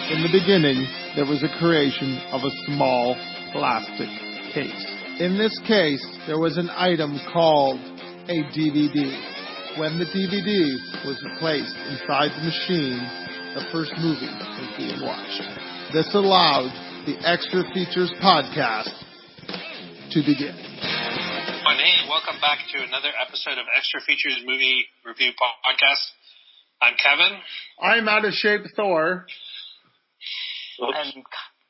In the beginning, there was a creation of a small plastic case. In this case, there was an item called a DVD. When the DVD was placed inside the machine, the first movie was being watched. This allowed the Extra Features podcast to begin. Hey, welcome back to another episode of Extra Features Movie Review Podcast. I'm Kevin. I'm out of shape Thor. I'm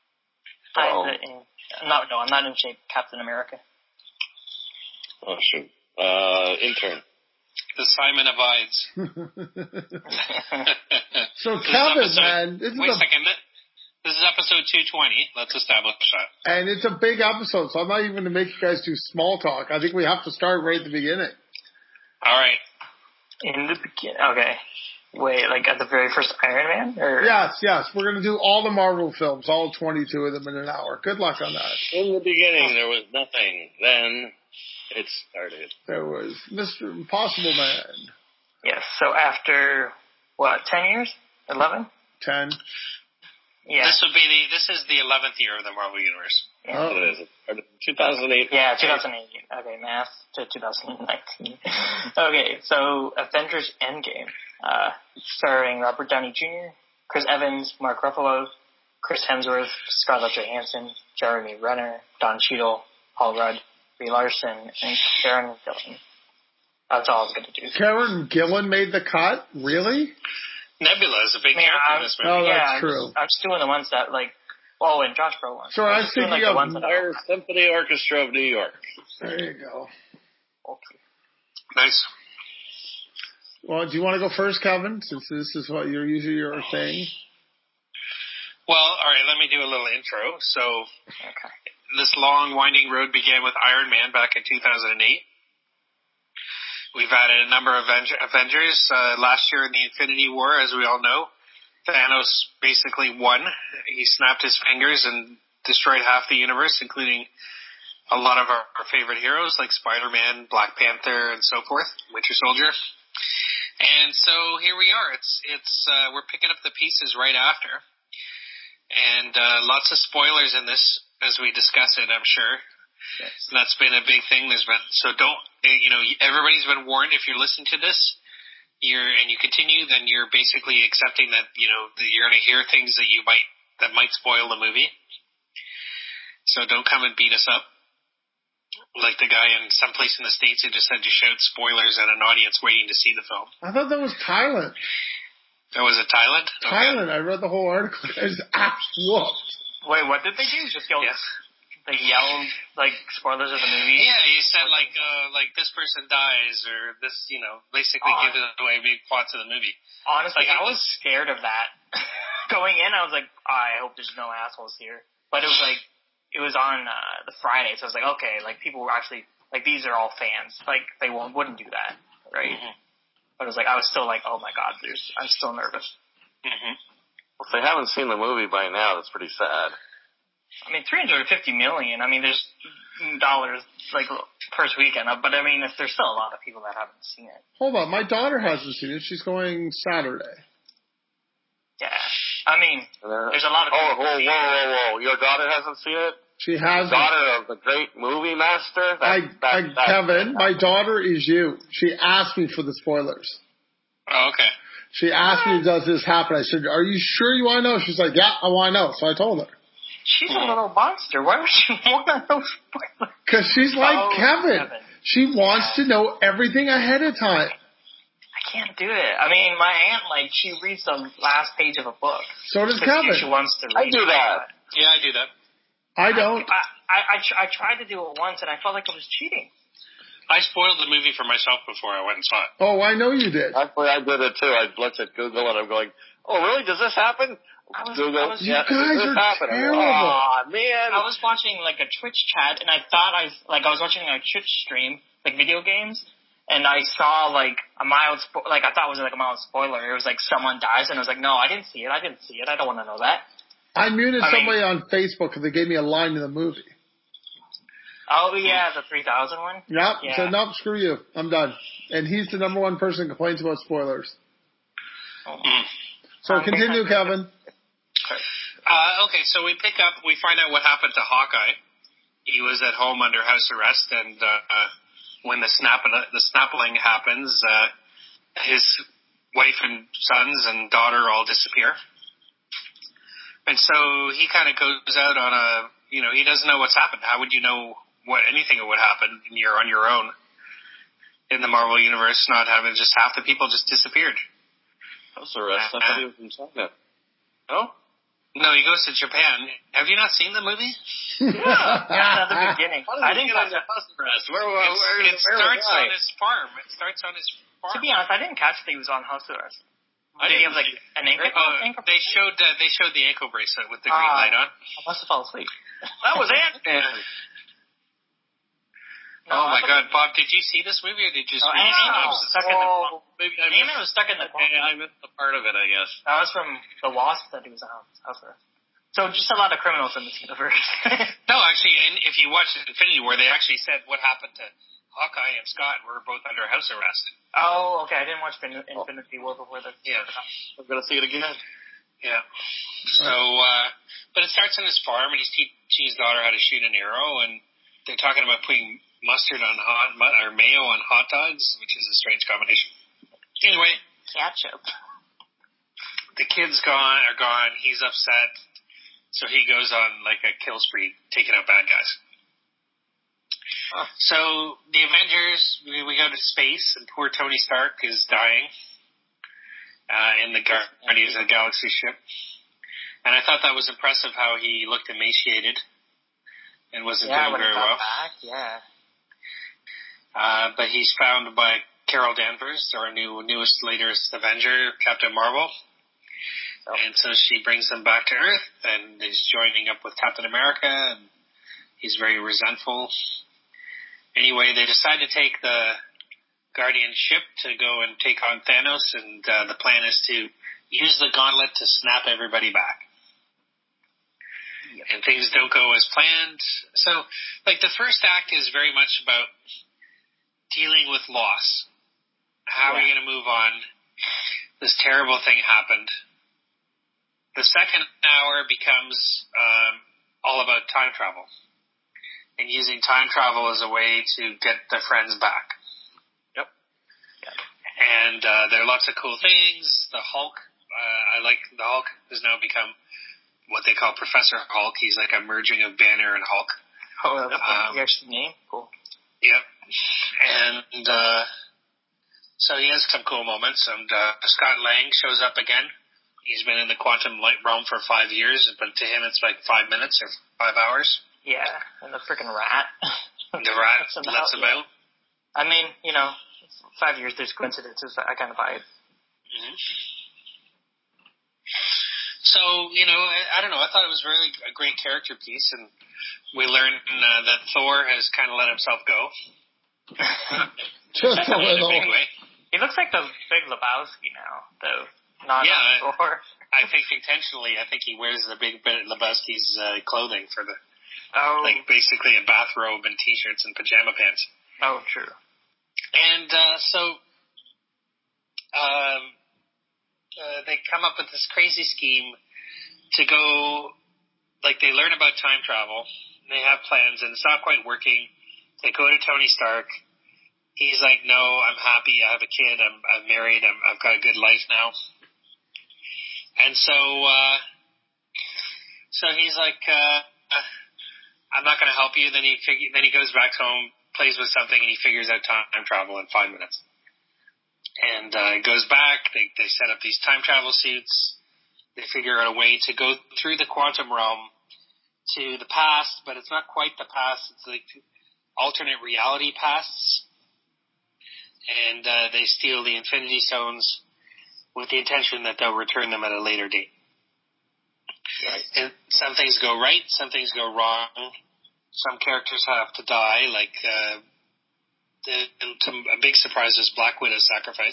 not in shape Captain America. Oh, shoot. Intern. The Simon abides. So, Kevin, man. Wait a second. This is episode 220. Let's establish that. And it's a big episode, so I'm not even going to make you guys do small talk. I think we have to start right at the beginning. All right. In the beginning. Okay. Wait, like at the very first Iron Man? Or? Yes. We're going to do all the Marvel films, all 22 of them in an hour. Good luck on that. In the beginning, there was nothing. Then it started. There was Mr. Impossible Man. Yes, so after, 10 years? 11? 10. Yeah. This is the 11th year of the Marvel Universe. Yeah. Oh, it is. 2008. Yeah, 2008. Okay, math to 2019. Okay, so Avengers Endgame, starring Robert Downey Jr., Chris Evans, Mark Ruffalo, Chris Hemsworth, Scarlett Johansson, Jeremy Renner, Don Cheadle, Paul Rudd, Brie Larson, and Karen Gillan. That's all I was going to do. Karen Gillan made the cut? Really? Nebula is a big character in this movie. Oh, that's true. I'm just doing the ones that, and Josh Brolin. So I was thinking of Empire Symphony Orchestra of New York. There you go. Okay. Nice. Well, do you want to go first, Kevin, since this is what you're usually your thing? Well, all right, let me do a little intro. So, This long, winding road began with Iron Man back in 2008. We've added a number of Avengers. Last year in the Infinity War, as we all know, Thanos basically won. He snapped his fingers and destroyed half the universe, including a lot of our favorite heroes like Spider-Man, Black Panther, and so forth, Winter Soldier. And so here we are. We're picking up the pieces right after. And lots of spoilers in this as we discuss it, I'm sure. Yes. And that's been a big thing. Everybody's been warned. If you're listening to this, and you continue, then you're basically accepting that, that you're going to hear things that might spoil the movie. So don't come and beat us up. Like the guy in someplace in the States who just said to shout spoilers at an audience waiting to see the film. I thought that was Thailand. Oh, was it Thailand? Okay. Thailand. I read the whole article. His ass whooped. Wait, what did they do? Just yell? Yes. They yelled spoilers of the movie. Yeah, he said like this person dies or this, basically gives away big plots of the movie. Honestly, I was scared of that going in. I was like, I hope there's no assholes here. But it was on the Friday, so I was like, okay, people were actually these are all fans. They wouldn't do that, right? Mm-hmm. But it was I was still oh my god, I'm still nervous. Mm-hmm. Well, if they haven't seen the movie by now, that's pretty sad. I mean, $350 million. I mean, there's dollars first weekend, but I mean, there's still a lot of people that haven't seen it. Hold on, my daughter hasn't seen it. She's going Saturday. Yeah, I mean, there's a lot of people. Whoa! Your daughter hasn't seen it? She hasn't. Daughter of the great movie master. Kevin, my daughter is you. She asked me for the spoilers. Oh, okay. She asked me, does this happen? I said, are you sure you want to know? She's like, yeah, I want to know. So I told her. She's a little monster. Why would she want to know spoilers? Because she's like Kevin. She wants to know everything ahead of time. I can't do it. I mean, my aunt, she reads the last page of a book. So does Kevin. She wants to read I do that. Yeah, I do that. I don't. I tried to do it once, and I felt like I was cheating. I spoiled the movie for myself before I went and saw it. Oh, I know you did. Actually, I did it too. I looked at Google, and I'm going, oh, really? Does this happen? You guys are terrible. Oh, man. I was watching a Twitch chat, and I thought I was watching a Twitch stream, video games, and I saw a mild I thought it was a mild spoiler. It was someone dies, and I was like, no, I didn't see it. I don't want to know that. I muted somebody on Facebook because they gave me a line in the movie. Oh yeah, the 3000 one. Yep. Yeah. So nope, screw you. I'm done. And he's the number one person who complains about spoilers. Oh. So continue, Kevin. Sorry. Okay, so we find out what happened to Hawkeye. He was at home under house arrest, and when the snappling happens, his wife and sons and daughter all disappear. And so he kind of goes out on he doesn't know what's happened. How would you know anything would happen when you're on your own in the Marvel Universe, not having just half the people just disappeared? House arrest? I thought he was in China. No? No, he goes to Japan. Have you not seen the movie? Yeah, the beginning. I didn't catch house arrest. It starts on his farm. To be honest, I didn't catch that he was on house arrest. Did he have like an ankle? They showed the ankle bracelet with the green light on. I must have fallen asleep. That was Ant-Man. Oh my God, Bob! Did you see this movie, or did you just read Ant-Man was stuck in the Ant-Man was stuck in the I missed the part of it, I guess. That was from the Wasp that he was on house arrest. So just a lot of criminals in this universe. No, actually, and if you watch Infinity War, they actually said what happened to Hawkeye and Scott were both under house arrest. Oh, okay. I didn't watch Infinity War before this. Yeah. I'm gonna see it again. Yeah. So, but it starts on his farm, and he's teaching his daughter how to shoot an arrow, and they're talking about putting mustard on or mayo on hot dogs, which is a strange combination. Anyway, ketchup. The kids are gone. He's upset, so he goes on like a kill spree, taking out bad guys. Oh. So the Avengers, we go to space, and poor Tony Stark is dying in the Guardians of the Galaxy ship. And I thought that was impressive how he looked emaciated and wasn't doing very well. Yeah. But he's found by Carol Danvers, our newest, latest Avenger, Captain Marvel. Oh. And so she brings him back to Earth, and he's joining up with Captain America, and he's very resentful. Anyway, they decide to take the Guardian ship to go and take on Thanos, and the plan is to use the gauntlet to snap everybody back. Yep. And things don't go as planned. So, like, the first act is very much about dealing with loss. How are you going to move on? This terrible thing happened. The second hour becomes all about time travel and using time travel as a way to get the friends back. Yep. And there are lots of cool things. The Hulk, I like the Hulk has now become what they call Professor Hulk. He's like a merging of Banner and Hulk. Oh, that's actually name. Cool. Yep. And so he has some cool moments. And Scott Lang shows up again. He's been in the quantum light realm for 5 years, but to him it's like 5 minutes or 5 hours. Yeah, and the freaking rat. The rat lets him out. I mean, 5 years, there's coincidences. I kind of buy it. Mm-hmm. So, I don't know. I thought it was really a great character piece, and we learned that Thor has kind of let himself go. Just a little. In a big way. He looks like the Big Lebowski now, though. Not Thor. I think intentionally, I think he wears the Big Lebowski's clothing for the, like basically a bathrobe and t-shirts and pajama pants. Oh, true. And they come up with this crazy scheme to go, like they learn about time travel. They have plans, and it's not quite working. They go to Tony Stark. He's like, no, I'm happy. I have a kid. I'm married. I've got a good life now. And so he's like, I'm not going to help you. Then he goes back home, plays with something, and he figures out time travel in 5 minutes. And goes back. They set up these time travel suits. They figure out a way to go through the quantum realm to the past, but it's not quite the past. It's like alternate reality pasts. And they steal the Infinity Stones with the intention that they'll return them at a later date. Right. And some things go right, some things go wrong. Some characters have to die, like a big surprise is Black Widow's sacrifice.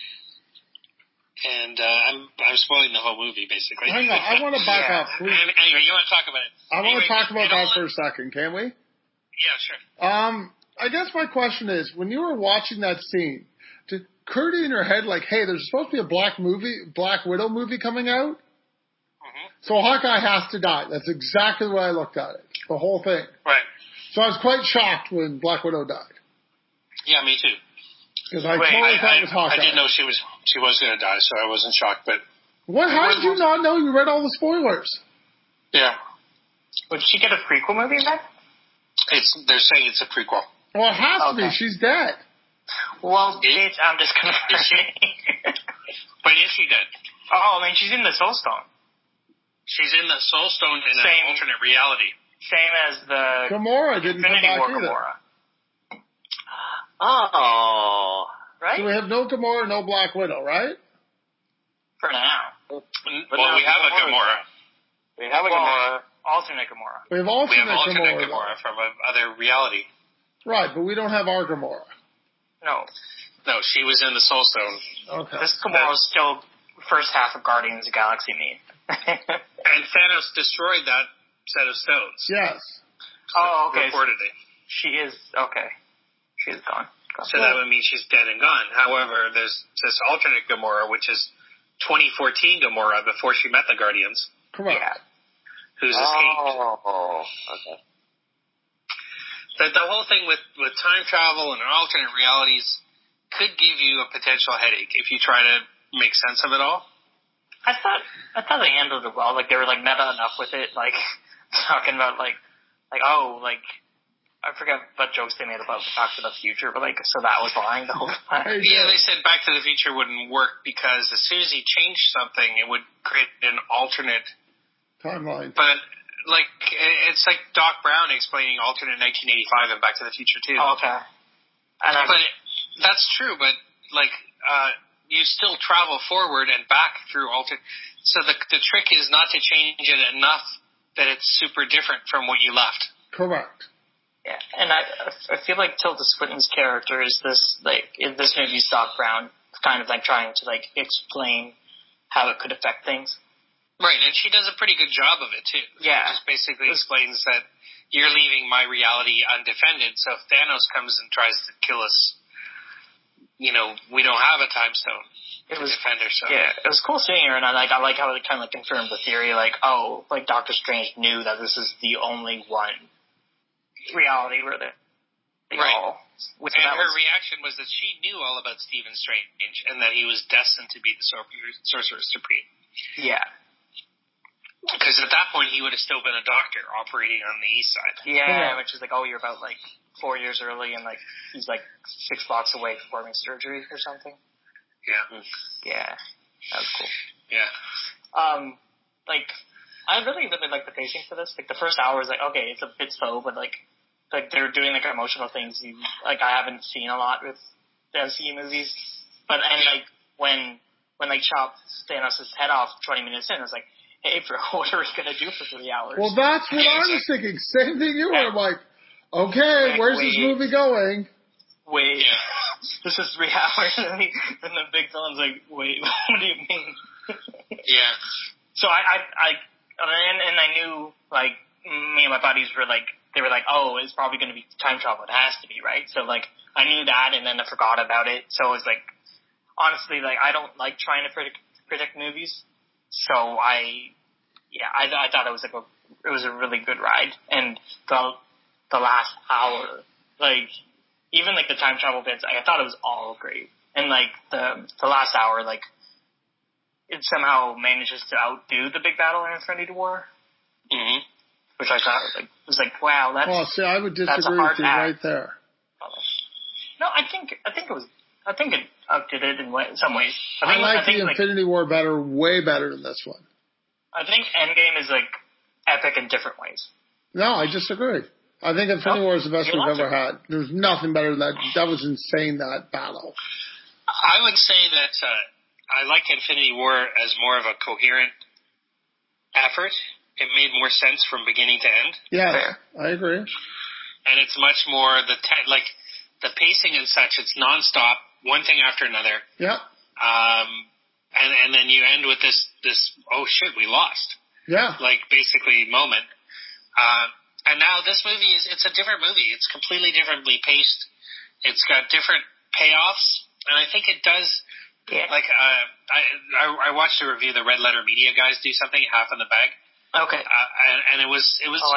And I'm spoiling the whole movie, basically. Hang on, I want to back up. Anyway, you want to talk about it? I want to talk about that for a second, can we? Yeah, sure. I guess my question is, when you were watching that scene, did occur to you in your head, like, hey, there's supposed to be a Black Widow movie coming out? So Hawkeye has to die. That's exactly the way I looked at it. The whole thing. Right. So I was quite shocked when Black Widow died. Yeah, me too. Because I totally thought it was Hawkeye. I didn't know she was going to die, so I wasn't shocked. But what? How did you not know? You read all the spoilers. Yeah. Would she get a prequel movie then? They're saying it's a prequel. Well, it has to be. She's dead. Well, bitch, I'm just confirming. But is she dead? Oh, I mean, she's in the Soul Stone. She's in the Soul Stone in an alternate reality. Same as the Gamora didn't come back War either. Gamora. Oh. Right? So we have no Gamora, no Black Widow, right? For now. Well, we have a Gamora. We have a Gamora. Alternate Gamora. We have alternate Gamora from another reality. Right, but we don't have our Gamora. No. No, she was in the Soul Stone. Okay. This Gamora was still first half of Guardians of the Galaxy me. And Thanos destroyed that set of stones. Yes. Oh, okay. Reportedly. She is, okay. She is gone. So that would mean she's dead and gone. However, there's this alternate Gamora, which is 2014 Gamora before she met the Guardians. Correct. Yeah. Who's escaped. Oh, okay. The whole thing with time travel and alternate realities could give you a potential headache if you try to make sense of it all. I thought they handled it well. Like, they were, like, meta enough with it. Like, talking about, I forget what jokes they made about Back to the Future, but, like, so that was lying the whole time. Yeah, they said Back to the Future wouldn't work because as soon as he changed something, it would create an alternate timeline. But, like, it's like Doc Brown explaining alternate 1985 and Back to the Future, too. Oh, okay. But that's true, but, like, you still travel forward and back through alternate. So the trick is not to change it enough that it's super different from what you left. Correct. Yeah, and I feel like Tilda Swinton's character is this, like, in this movie, Doc Brown, kind of like trying to, like, explain how it could affect things. Right, and she does a pretty good job of it, too. Yeah. She just basically explains that you're leaving my reality undefended, so if Thanos comes and tries to kill us, we don't have a time stone to defend ourselves. Yeah, it was cool seeing her, and I like how it kind of, like, confirmed the theory, like, Doctor Strange knew that this is the only one reality where they right. all... And her reaction was that she knew all about Stephen Strange, and that he was destined to be the Sorcerer Supreme. Yeah. Because at that point, he would have still been a doctor operating on the east side. Yeah, which is like, you're about, like, 4 years early, and, like, he's, like, 6 blocks away performing surgery or something. Yeah. Yeah. That was cool. Yeah. I really, really like the pacing for this. Like, the first hour is like, okay, it's a bit slow, but, like they're doing, like, emotional things I haven't seen a lot with the MCU movies. But, and, like, when they chopped Thanos' head off 20 minutes in, I was like, hey, bro, what are we going to do for 3 hours? Well, that's what I was thinking. Same thing you were. I'm like, okay, where's this movie going? Wait, this is 3 hours. And the big villain's like, wait, what do you mean? Yeah. So I knew, like, me and my buddies were like, they were like, oh, it's probably going to be time travel. It has to be, right? So, like, I knew that, and then I forgot about it. So it was like, honestly, like, I don't like trying to predict movies. So I thought it was like it was a really good ride, and the last hour, like, even like the time travel bits, I thought it was all great, and like the last hour, like, it somehow manages to outdo the big battle in Infinity War, which I thought was like wow, that's. Well, see, I would disagree with you right there. No, I think it outdid it in some ways. I think the Infinity War way better than this one. I think Endgame is, like, epic in different ways. No, I disagree. I think Infinity War is the best we've ever had. There's nothing better than that. That was insane, that battle. I would say that I like Infinity War as more of a coherent effort. It made more sense from beginning to end. Yeah, I agree. And it's much more the pacing and such. It's nonstop, one thing after another. Yeah. And then you end with this oh shit, we lost. Yeah. Like, basically moment. And now this movie it's a different movie. It's completely differently paced. It's got different payoffs, and I think it does Yeah. Like, I watched a review. The Red Letter Media guys do something, Half in the Bag. Okay. And it was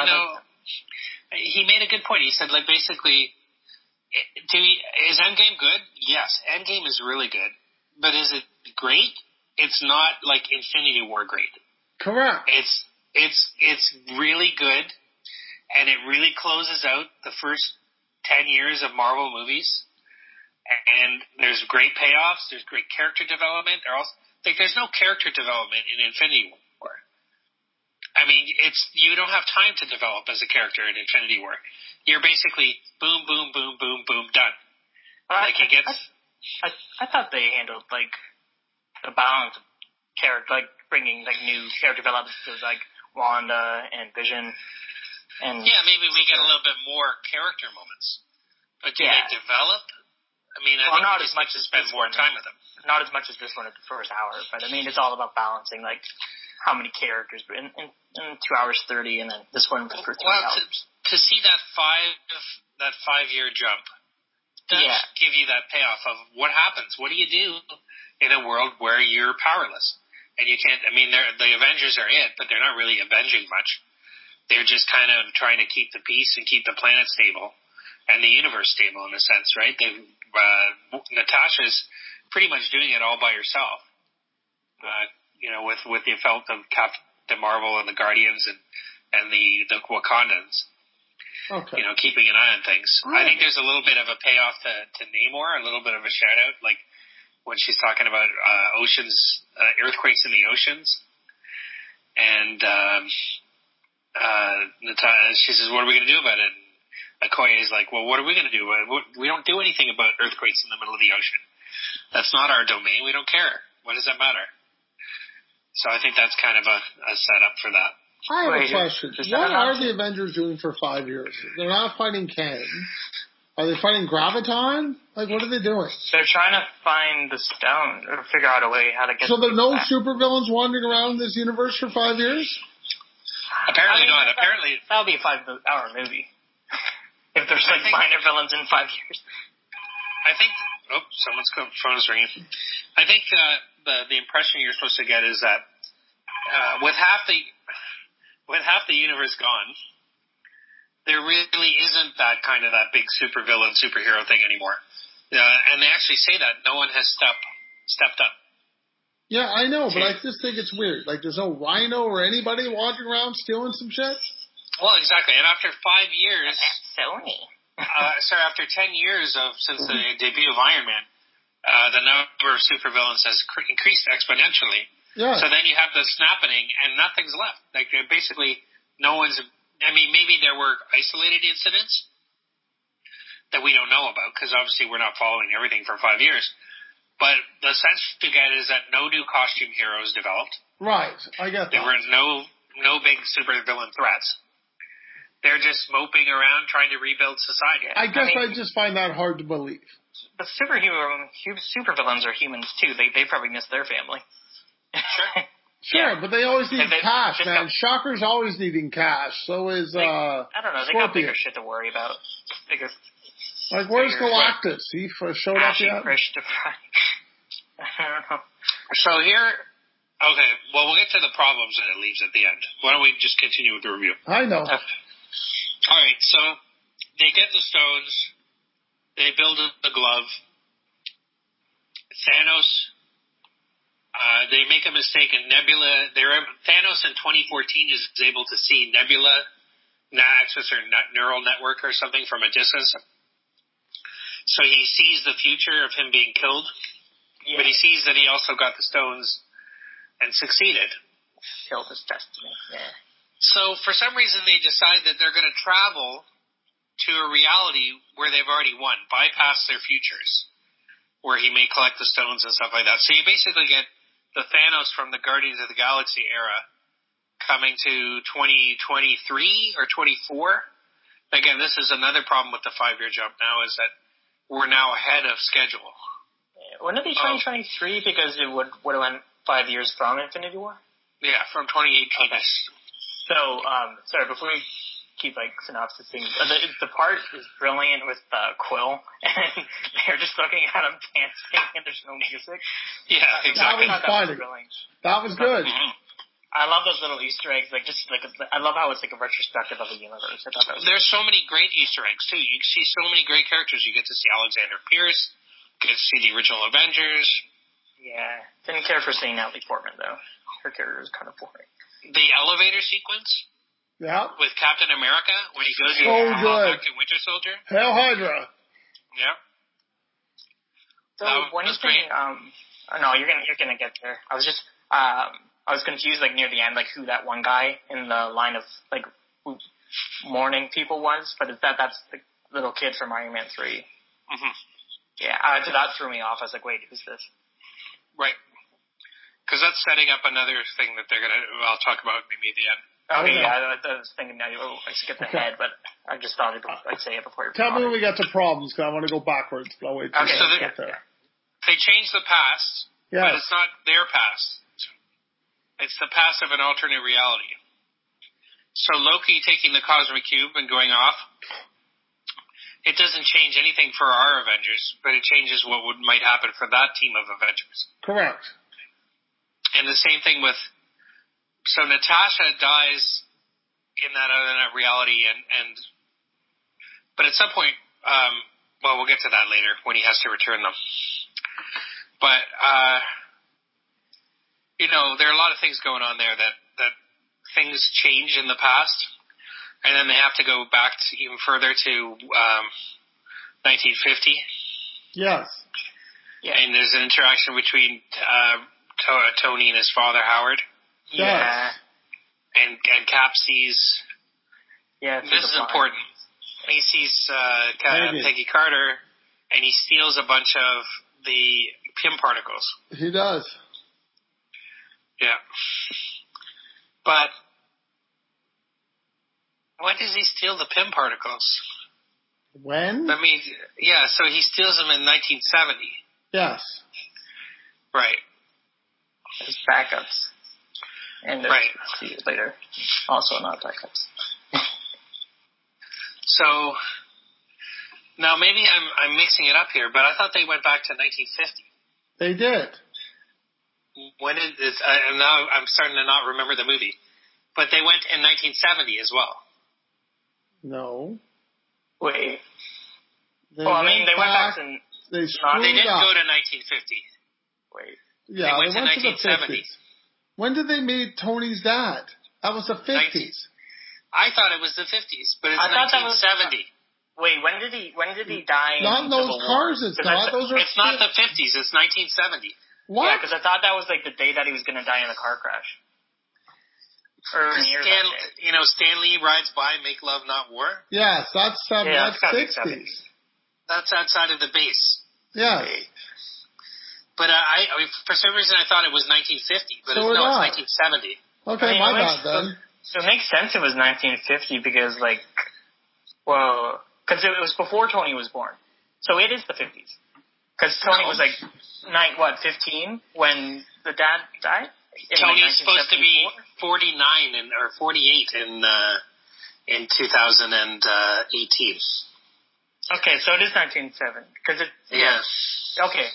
he made a good point. He said, like, basically, is Endgame good? Yes, Endgame is really good. But is it great? It's not like Infinity War great. Correct. It's really good, and it really closes out the first 10 years of Marvel movies. And there's great payoffs. There's great character development. There's no character development in Infinity War. I mean, you don't have time to develop as a character in Infinity War. You're basically boom, boom, boom, boom, boom, done. I thought they handled like the balance of character, like bringing like new character developments to like Wanda and Vision. And yeah, maybe we get a little bit more character moments. But do they develop? I mean, I think not as much as spend more time with them. Not as much as this one at the first hour, but I mean, it's all about balancing like how many characters in 2 hours 30, and then this one for 3 hours. To see that 5-year jump does give you that payoff of what happens. What do you do in a world where you're powerless and you can't? I mean, the Avengers are it, but they're not really avenging much. They're just kind of trying to keep the peace and keep the planet stable and the universe stable in a sense, right? Natasha's pretty much doing it all by herself. With the effect of Captain Marvel and the Guardians and the Wakandans. Okay. Keeping an eye on things. I think there's a little bit of a payoff to Namor, a little bit of a shout out, like when she's talking about earthquakes in the oceans. And Natasha, she says, what are we going to do about it? And Okoye is like, well, what are we going to do? We don't do anything about earthquakes in the middle of the ocean. That's not our domain. We don't care. What does that matter? So I think that's kind of a setup for that. I have a question. What are the Avengers doing for 5 years? They're not fighting Kang. Are they fighting Graviton? Like, what are they doing? They're trying to find the stone or figure out a way how to get. So there are no supervillains wandering around this universe for 5 years? Apparently not. Apparently that would be a 5-hour movie. If there's like minor villains in 5 years. I think. Oh, someone's phone is ringing. I think the impression you're supposed to get is that with half the universe gone, there really isn't that big superhero thing anymore. And they actually say that no one has stepped up. Yeah, I know, but I just think it's weird. Like, there's no Rhino or anybody wandering around stealing some shit. Well, exactly. And after 5 years, Sony. after 10 years since the debut of Iron Man, the number of supervillains has increased exponentially. Yeah. So then you have this happening, and nothing's left. Like, basically, no one's. I mean, maybe there were isolated incidents that we don't know about because obviously we're not following everything for 5 years. But the sense you get is that no new costume heroes developed. Right, I get that. There were no big supervillain threats. They're just moping around trying to rebuild society. I just find that hard to believe. But supervillains are humans too. They probably miss their family. Sure, but they always need cash, man. Shocker's always needing cash. So is I don't know. They Scorpion. got bigger shit to worry about. Like, where's Galactus? He showed up yet? I don't know. So here, okay, well, we'll get to the problems that it leaves at the end. Why don't we just continue with the review? I know. All right, so they get the stones. They build the glove. Thanos, they make a mistake, and Nebula, Thanos in 2014 is able to see Nebula, access her neural network or something from a distance. So he sees the future of him being killed, but he sees that he also got the stones and succeeded. Killed his destiny, yeah. So for some reason they decide that they're going to travel to a reality where they've already won, bypass their futures, where he may collect the stones and stuff like that. So you basically get the Thanos from the Guardians of the Galaxy era coming to 2023 or 24. Again, this is another problem with the 5-year jump now, is that we're now ahead of schedule. Wouldn't it be 2023 because it would have went 5 years from Infinity War? Yeah, from 2018. Okay. So, sorry, before we keep like synopsising. The part is brilliant with Quill, and they're just looking at him dancing, and there's no music. Yeah, exactly. That was funny. That was good. I love those little Easter eggs. I love how it's like a retrospective of the universe. I thought that was There's so many great Easter eggs too. You see so many great characters. You get to see Alexander Pierce. You get to see the original Avengers. Yeah, didn't care for seeing Natalie Portman though. Her character was kind of boring. The elevator sequence. Yeah. With Captain America when he goes back to Winter Soldier. Hail Hydra. Yeah. So one thing, no, you're gonna get there. I was confused like near the end, like who that one guy in the line of like mourning people was, but that's the little kid from Iron Man 3. Mm-hmm. Yeah, so that threw me off. I was like, wait, who's this? Right. Because that's setting up another thing that I'll talk about maybe at the end. Okay, yeah, I was thinking I skipped ahead, but I just thought I'd say it before. Tell me when we get to problems, because I want to go backwards. But I'll wait till we get there. They changed the past, but it's not their past. It's the past of an alternate reality. So Loki taking the Cosmic Cube and going off, it doesn't change anything for our Avengers, but it changes what might happen for that team of Avengers. Correct. And the same thing with, so Natasha dies in that reality, but at some point, we'll get to that later when he has to return them. But, there are a lot of things going on there that things change in the past, and then they have to go back even further to 1950. Yes. Yeah. And there's an interaction between Tony and his father, Howard. Yeah. And Cap sees... Yeah, this is important. He sees Peggy Carter, and he steals a bunch of the Pym particles. He does. Yeah. But when does he steal the Pym particles? When? So he steals them in 1970. Yes. Right. As backups. And see it later. Also not backups. So now maybe I'm mixing it up here, but I thought they went back to 1950. They did. When did this? Now I'm starting to not remember the movie, but they went in 1970 as well. No. Wait. They went back to. They didn't go to 1950. Wait. Yeah, they went to 1970. When did they meet Tony's dad? That was the 50s. I thought it was the 50s, but it's 1970. Wait, when did he die? Not in those cars, it's not. It's not the 50s. It's 1970. What? Yeah, because I thought that was like the day that he was going to die in a car crash. Stan Lee rides by, make love, not war. Yes, that's 60s. That's outside of the base. Yes. But I mean, for some reason I thought it was 1950, but it's 1970. Okay, my bad then. So it makes sense it was 1950 because because it was before Tony was born. So it is the 50s. Because Tony was 15 when the dad died? Tony's supposed to be 49 or 48 in 2018. Okay, so it is 1970. Yes. Okay.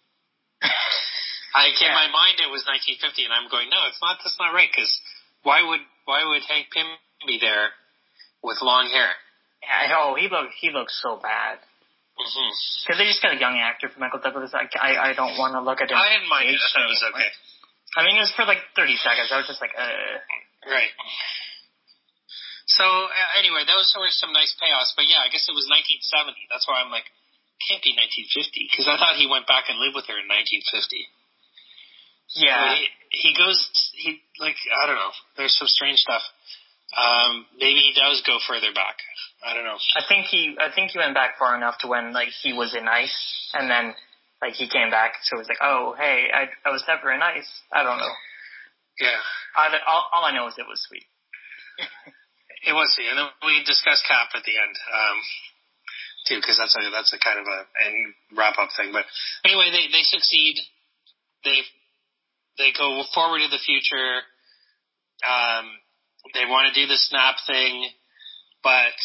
In my mind it was 1950, and I'm going, no, it's not. That's not right. Because why would Hank Pym be there with long hair? Yeah, he looks so bad. Because they just got a young actor for Michael Douglas. I don't want to look at him. I didn't mind it. I thought it was okay. I mean, it was for 30 seconds. I was just like, Right. So, anyway, those were some nice payoffs. But yeah, I guess it was 1970. That's why I'm like, can't be 1950. Because I thought he went back and lived with her in 1950. Yeah. He goes, I don't know. There's some strange stuff. Maybe he does go further back. I don't know. I think he went back far enough to when he was in ice, and then he came back. So it was like, oh hey, I was never in ice. I don't know. Yeah. All I know is it was sweet. It was sweet, and then we discussed Cap at the end too, because that's a kind of a wrap up thing. But anyway, they succeed. They go forward to the future. They want to do the snap thing. But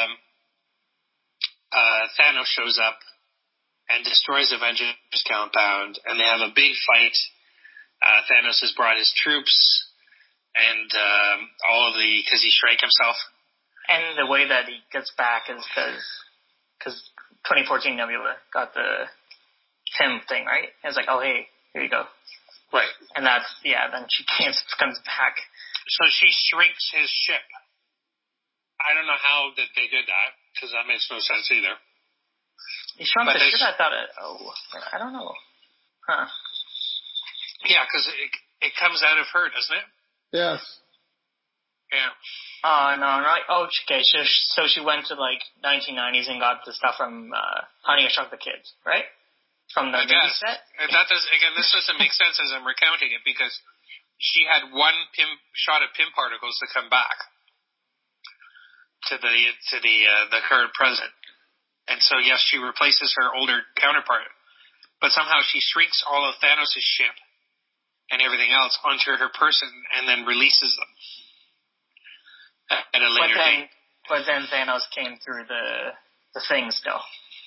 Thanos shows up and destroys Avengers compound, and they have a big fight. Thanos has brought his troops, and because he shrank himself. And the way that he gets back is because 2014 Nebula got the Tim thing, right? It was like, oh, hey, here you go. Right. And then she comes back. So she shrinks his ship. I don't know how that they did that, because that makes no sense either. He shrunk the ship? I thought I don't know. Huh. Yeah, because it comes out of her, doesn't it? Yes. Yeah. Oh, no, right. Oh, okay. So she went to, 1990s and got the stuff from Honey, I Shrunk the Kids, right? From the movie set? That does, again, this doesn't make sense as I'm recounting it, because she had one shot of Pym particles to come back to the current present. And so, yes, she replaces her older counterpart. But somehow she shrinks all of Thanos' ship and everything else onto her person and then releases them at a later date. But then Thanos came through the thing still.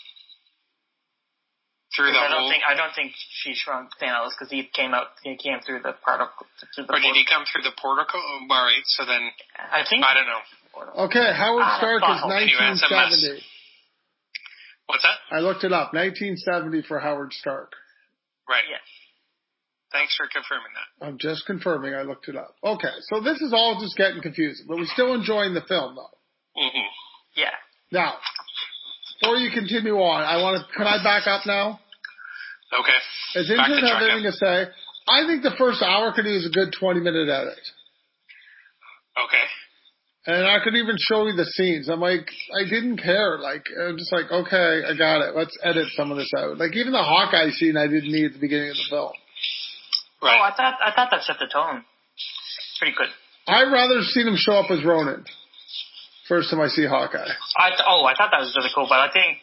I don't think she shrunk Thanos because he came through the particle. Or did he come through the particle? All right, so then I don't know. Okay, Howard Stark is 1970. Anyway, what's that? I looked it up. 1970 for Howard Stark. Right. Yes. Thanks for confirming that. I'm just confirming. I looked it up. Okay, so this is all just getting confusing, but we're still enjoying the film, though. Mm-hmm. Yeah. Now, before you continue on, can I back up now? Okay. As Intern have anything to say, I think the first hour could use a good 20-minute edit. Okay. And I could even show you the scenes. I'm like, I didn't care. I'm just like, okay, I got it. Let's edit some of this out. Even the Hawkeye scene I didn't need at the beginning of the film. Right. Oh, I thought that set the tone. Pretty good. I'd rather seen him show up as Ronan. First time I see Hawkeye. I thought that was really cool, but I think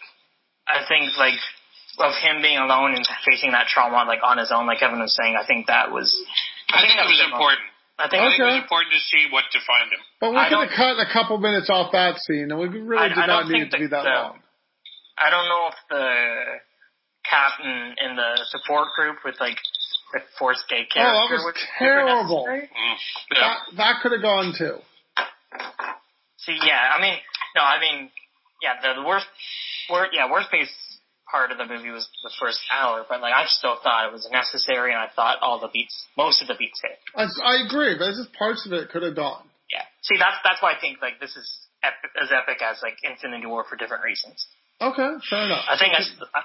of him being alone and facing that trauma on his own, like Kevin was saying, I think that was. I think it was important. I think it was important to see what defined him. But we could have cut a couple minutes off that scene, and we really did not need it to be that long. I don't know if the captain in the support group with the Force Gate character. Oh, that was terrible. Yeah. That could have gone too. See, yeah, the worst case part of the movie was the first hour, but I still thought it was necessary, and I thought most of the beats hit. I agree, but just parts of it could have gone. Yeah. See, that's why I think this is as epic as Infinity War for different reasons. Okay, fair enough. I think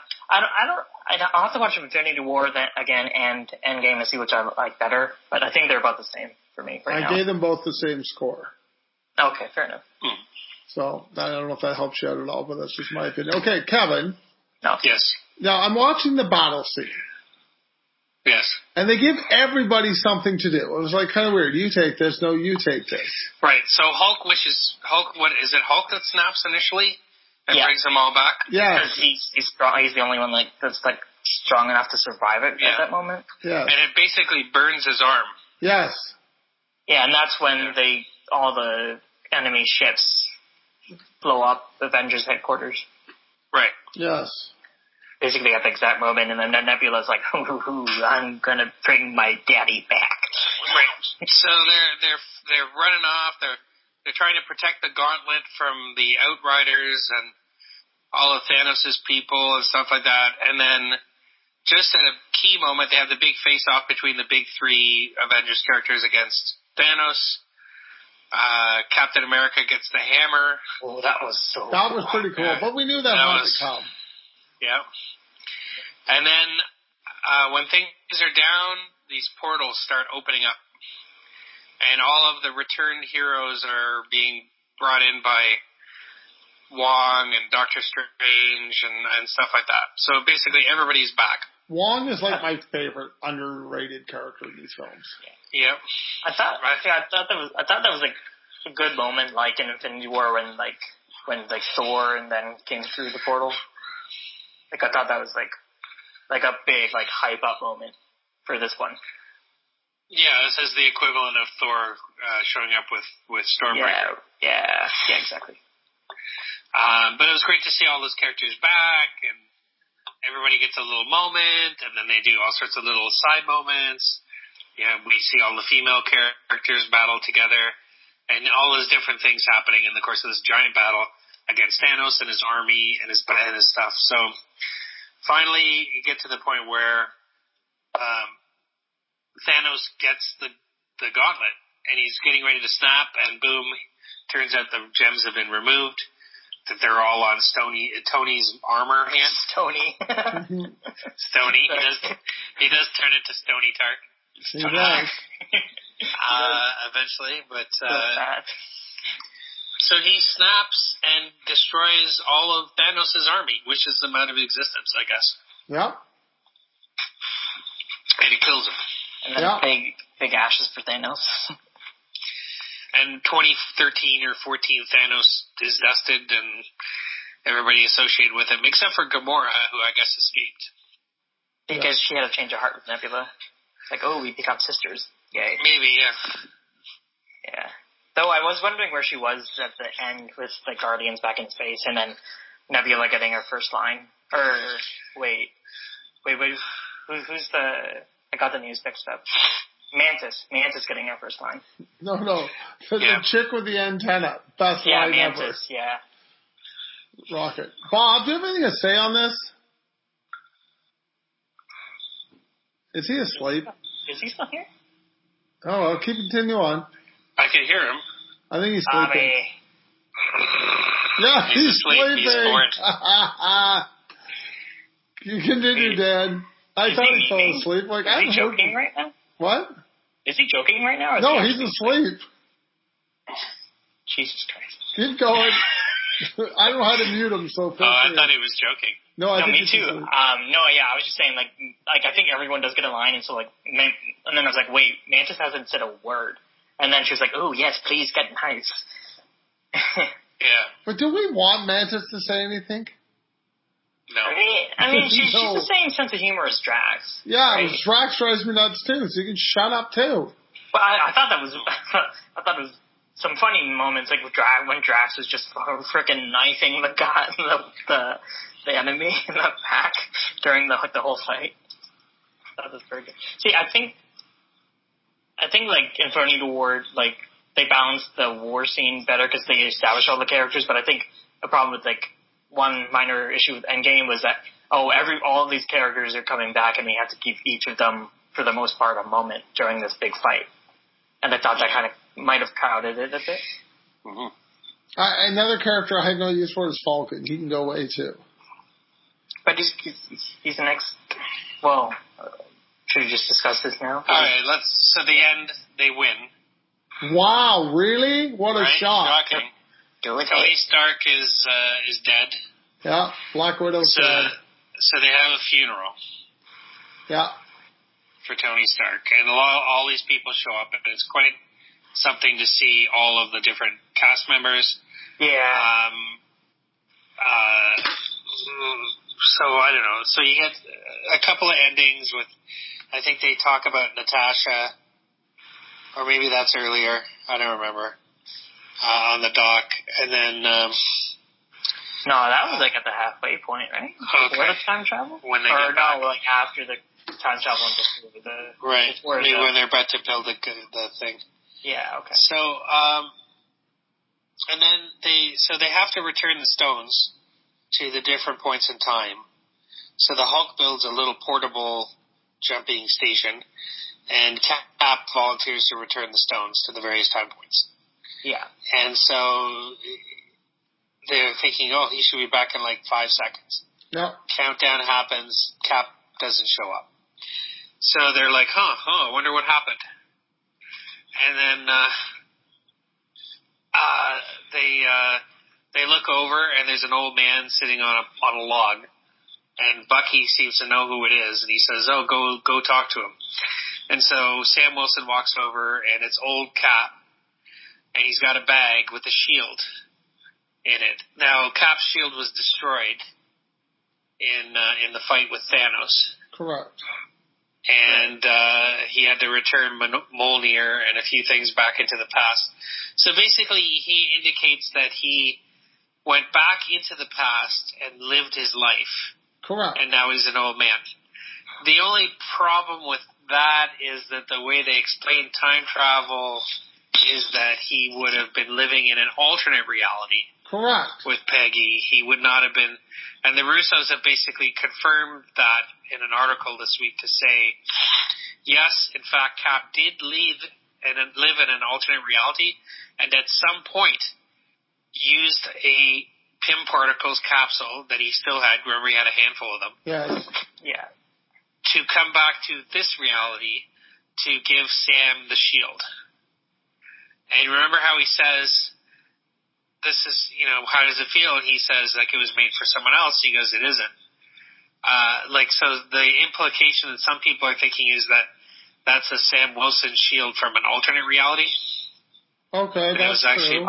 I'll have to watch Infinity War again and Endgame to see which I like better, but I think they're about the same for me right now. I gave them both the same score. Okay, fair enough. So I don't know if that helps you out at all, but that's just my opinion. Okay, Kevin. No. Yes. Now I'm watching the battle scene. Yes. And they give everybody something to do. It was kind of weird. You take this. No, you take this. Right. So Hulk, what is it? Hulk that snaps initially and brings them all back? Yeah. Because he's strong. He's the only one that's strong enough to survive it at that moment. Yeah. And it basically burns his arm. Yes. Yeah, and that's when all the enemy ships blow up Avengers headquarters. Right. Yes. Basically at the exact moment, and then Nebula's like, I'm gonna bring my daddy back. Right. So they're running off. They're trying to protect the gauntlet from the Outriders and all of Thanos' people and stuff like that. And then just at a key moment, they have the big face-off between the big three Avengers characters against Thanos. Captain America gets the hammer. Oh, that was pretty cool, but we knew that had to come. Yeah. And then when things are down, these portals start opening up. And all of the returned heroes are being brought in by Wong and Doctor Strange and stuff like that. So basically everybody's back. Wong is my favorite underrated character in these films. Yeah. I thought that was a good moment, in Infinity War when Thor and then came through the portal. I thought that was a big hype up moment for this one. Yeah, this is the equivalent of Thor showing up with Stormbreaker. Yeah, exactly. But it was great to see all those characters back, and everybody gets a little moment, and then they do all sorts of little side moments. Yeah, we see all the female characters battle together, and all those different things happening in the course of this giant battle against Thanos and his army and his stuff. So finally, you get to the point where Thanos gets the gauntlet, and he's getting ready to snap, and boom, turns out the gems have been removed. That they're all on Tony's armor hand. Stony. Stony. He does turn into Stony Tark. Eventually, but so he snaps and destroys all of Thanos' army, wishes them out of existence, I guess. Yep. And he kills them. And then big ashes for Thanos. And 2013 or 14, Thanos is dusted, and everybody associated with him, except for Gamora, who I guess escaped. Because she had a change of heart with Nebula. It's like, oh, we become sisters. Yay. Maybe, yeah. Yeah. Though I was wondering where she was at the end with the Guardians back in space, and then Nebula getting her first line. Wait. Who's the... I got the news mixed up. Mantis getting her first line. No. The chick with the antenna. Best line Mantis, ever. Yeah. Rocket. Bob, do you have anything to say on this? Is he asleep? Is he still here? Oh, well, continue on. I can hear him. I think he's sleeping. Yeah, he's sleeping. He's bored. You continue, Dad. I thought he fell asleep. Like, is he joking right now? What? Is he joking right now? No, he's asleep. Jesus Christ. Keep going. I don't know how to mute him, so feel I thought he was joking. No, me too. I was just saying, like I think everyone does get a line, and so, and then I was like, wait, Mantis hasn't said a word. And then she was like, oh, yes, please get nice. Yeah. But do we want Mantis to say anything? No. I mean, she's the same sense of humor as Drax. Yeah, right? Drax drives me nuts too, so you can shut up too. But I thought that was, it was some funny moments, like with when Drax was just freaking knifing the enemy in the back during the whole fight. That was very good. See, I think like Infinity War, like they balanced the war scene better because they established all the characters. But I think the problem with like one minor issue with Endgame was that all of these characters are coming back, and we have to give each of them for the most part a moment during this big fight. And I thought that kind of might have crowded it a bit. Mm-hmm. Another character I have no use for is Falcon. He can go away too. But he's the next. Well, should we just discuss this now? All right, so the end, they win. Wow, really? What a shock! Shocking. Tony Stark is dead. Yeah, Black Widow's dead. So they have a funeral. Yeah. For Tony Stark, and all these people show up, and it's quite something to see all of the different cast members. Yeah. So I don't know. So you get a couple of endings with, I think they talk about Natasha, or maybe that's earlier. I don't remember. On the dock, and then. No, that was like at the halfway point, right? Okay. Before the time travel? When they get back. like after the time travel and just the. Right. Maybe when they're about to build the thing. Yeah. Okay. So, and then they have to return the stones to the different points in time. So the Hulk builds a little portable jumping station, and Cap volunteers to return the stones to the various time points. Yeah. And so they're thinking, he should be back in like 5 seconds. Yep. Countdown happens, Cap doesn't show up. So they're like, I wonder what happened. And then they look over, and there's an old man sitting on a log. And Bucky seems to know who it is, and he says, go talk to him. And so Sam Wilson walks over, and it's old Cap, and he's got a bag with a shield in it. Now, Cap's shield was destroyed in the fight with Thanos. Correct. And he had to return Mjolnir and a few things back into the past. So basically, he indicates that he went back into the past and lived his life. Correct. And now he's an old man. The only problem with that is that the way they explain time travel is that he would have been living in an alternate reality. Correct. With Peggy. He would not have been, and the Russos have basically confirmed that in an article this week to say, yes, in fact, Cap did live in an alternate reality, and at some point used a Pym Particles capsule that he still had. Remember, he had a handful of them. Yes. Yeah. To come back to this reality to give Sam the shield. And remember how he says, this is, how does it feel? And he says, like, it was made for someone else. He goes, it isn't. So the implication that some people are thinking is that that's a Sam Wilson shield from an alternate reality. Okay, that's true. It was actually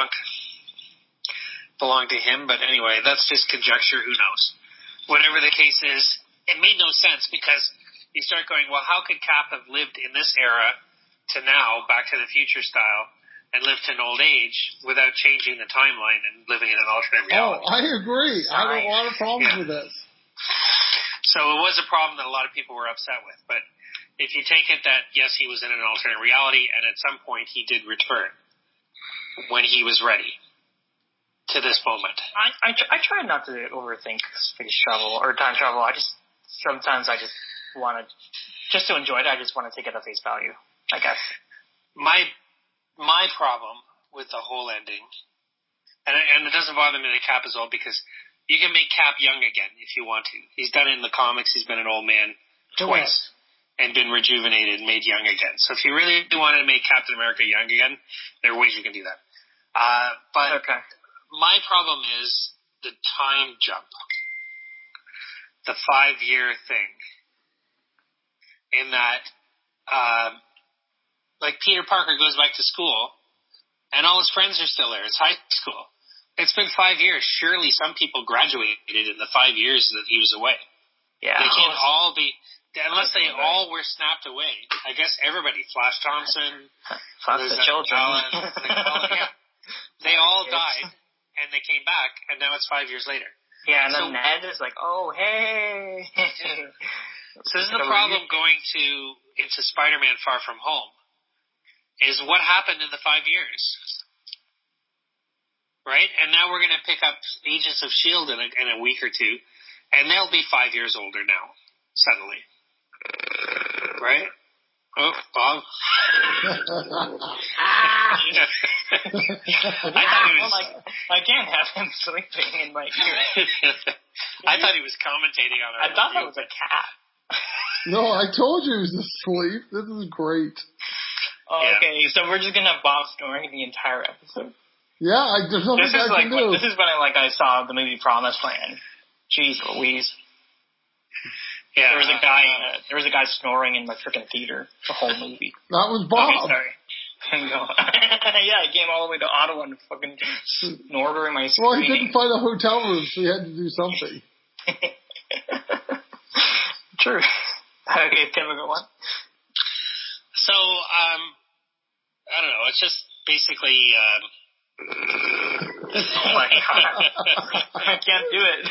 belonged to him, but anyway, that's just conjecture. Who knows? Whatever the case is, it made no sense because you start going, well, how could Cap have lived in this era to now, Back to the Future style, and lived to an old age without changing the timeline and living in an alternate reality? Oh, I agree. I have a lot of problems with this. So it was a problem that a lot of people were upset with. But if you take it that, yes, he was in an alternate reality, and at some point he did return when he was ready to this moment. I try not to overthink space travel or time travel. Sometimes I just want to, just to enjoy it, I just want to take it at face value, I guess. My problem with the whole ending, and it doesn't bother me that Cap is old, because you can make Cap young again if you want to. He's done it in the comics. He's been an old man twice and been rejuvenated and made young again. So if you really wanted to make Captain America young again, there are ways you can do that. But my problem is the time jump, the 5-year thing, in that Peter Parker goes back to school and all his friends are still there. It's high school. It's been 5 years. Surely some people graduated in the 5 years that he was away. Yeah. They can't all be, unless they all were snapped away. I guess everybody, Flash Thompson, the children. They all died and they came back, and now it's 5 years later. Yeah, and then Ned is like, oh, hey. So this is the problem going into Spider-Man Far From Home, is what happened in the 5 years. Right? And now we're going to pick up Agents of S.H.I.E.L.D. in a week or two, and they'll be 5 years older now, suddenly. Right? Oh, Bob. I can't have him sleeping in my ear. I thought he was commentating on it. I thought that was a cat. No, I told you he was asleep. This is great. Oh, yeah. Okay, so we're just going to have Bob snoring the entire episode? Yeah, there's nothing I can do. This is when I saw the movie Promised Land. Jeez Louise. Yeah, there was a guy snoring in the freaking theater the whole movie. That was Bob. Okay, sorry. Yeah, he came all the way to Ottawa and fucking snored during my screen. Well, he couldn't find a hotel room, so he had to do something. True. Okay, can we go on? So, I don't know. It's just basically. Oh my god! I can't do it.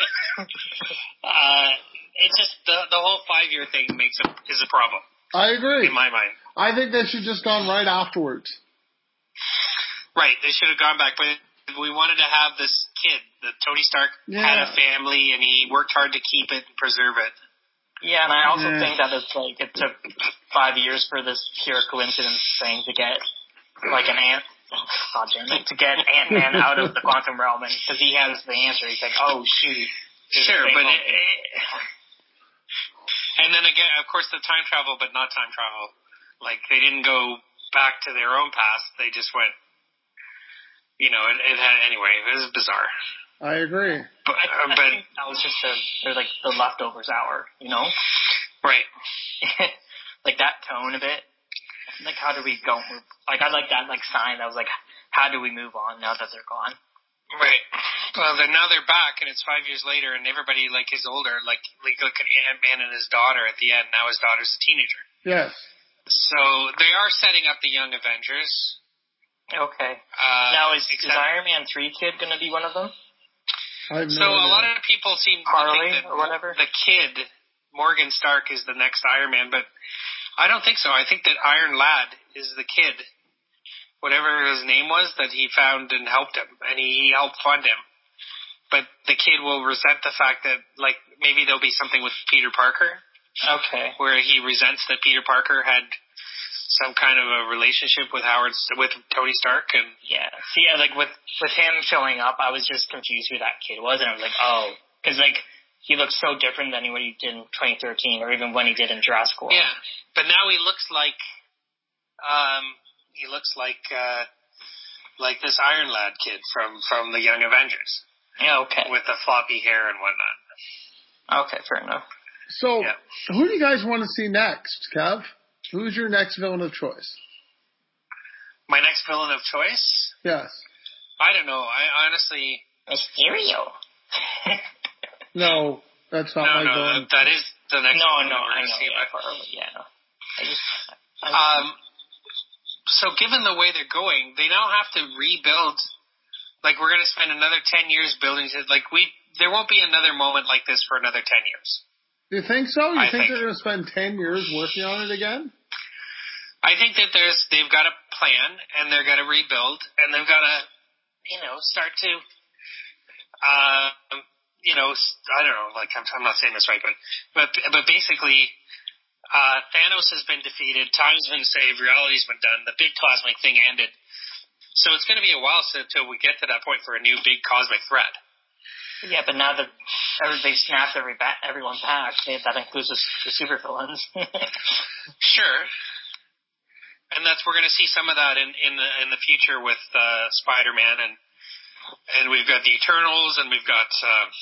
It's just the whole 5-year thing is a problem. I agree. In my mind, I think they should just gone right afterwards. Right, they should have gone back, but we wanted to have this kid that Tony Stark had a family, and he worked hard to keep it and preserve it. Yeah, and I also think that it's like it took 5 years for this pure coincidence thing to get like to get Ant-Man out of the quantum realm, and because he has the answer, he's like, oh shoot. Sure, but and then again, of course, the time travel, but not time travel. Like they didn't go back to their own past; they just went. It had anyway. It was bizarre. I agree. But I think that was just the leftovers hour, Right. Like that tone of it. Like, how do we go move? Like, I like that, sign that was like, how do we move on now that they're gone? Right. Well, now they're back, and it's 5 years later, and everybody, is older. Like look at Ant-Man and his daughter at the end. Now his daughter's a teenager. Yes. So, they are setting up the Young Avengers. Okay. Now, is Iron Man 3 kid going to be one of them? I have no So a idea. lot of people seem to Harley think that or whatever? the kid, Morgan Stark, is the next Iron Man, but I don't think so. I think that Iron Lad is the kid, whatever his name was, that he found and helped him, and he helped fund him. But the kid will resent the fact that, like, maybe there'll be something with Peter Parker, Okay. where he resents that Peter Parker had some kind of a relationship with Tony Stark, and Yeah. See, like with him showing up, I was just confused who that kid was, and I was like, oh, because like he looks so different than what he did in 2013, or even when he did in Jurassic World. yeah. But now he looks like this Iron Lad kid from the Young Avengers. Yeah. Okay. With the floppy hair and whatnot. Okay. Fair enough. So, Yeah. who do you guys want to see next, Kev? Who's your next villain of choice? My next villain of choice? Yes. I don't know. I honestly... Mysterio. No, that's not my villain. That is the next villain No, we're I going to know. see. Yeah. So given the way they're going, they now have to rebuild. Like, we're going to spend another 10 years building it. Like, there won't be another moment like this for another 10 years. Do you think so? You I think think they're going to spend 10 years working on it again? I think that they've got a plan, and they're going to rebuild, and they've got to, start to, I don't know, like, I'm not saying this right, but basically, Thanos has been defeated, time's been saved, reality's been done, the big cosmic thing ended. So it's going to be a while until we get to that point for a new big cosmic threat. Yeah, but now that they snapped everyone back, that includes the supervillains. Sure. And we're going to see some of that in the future with Spider-Man, and we've got the Eternals, and we've got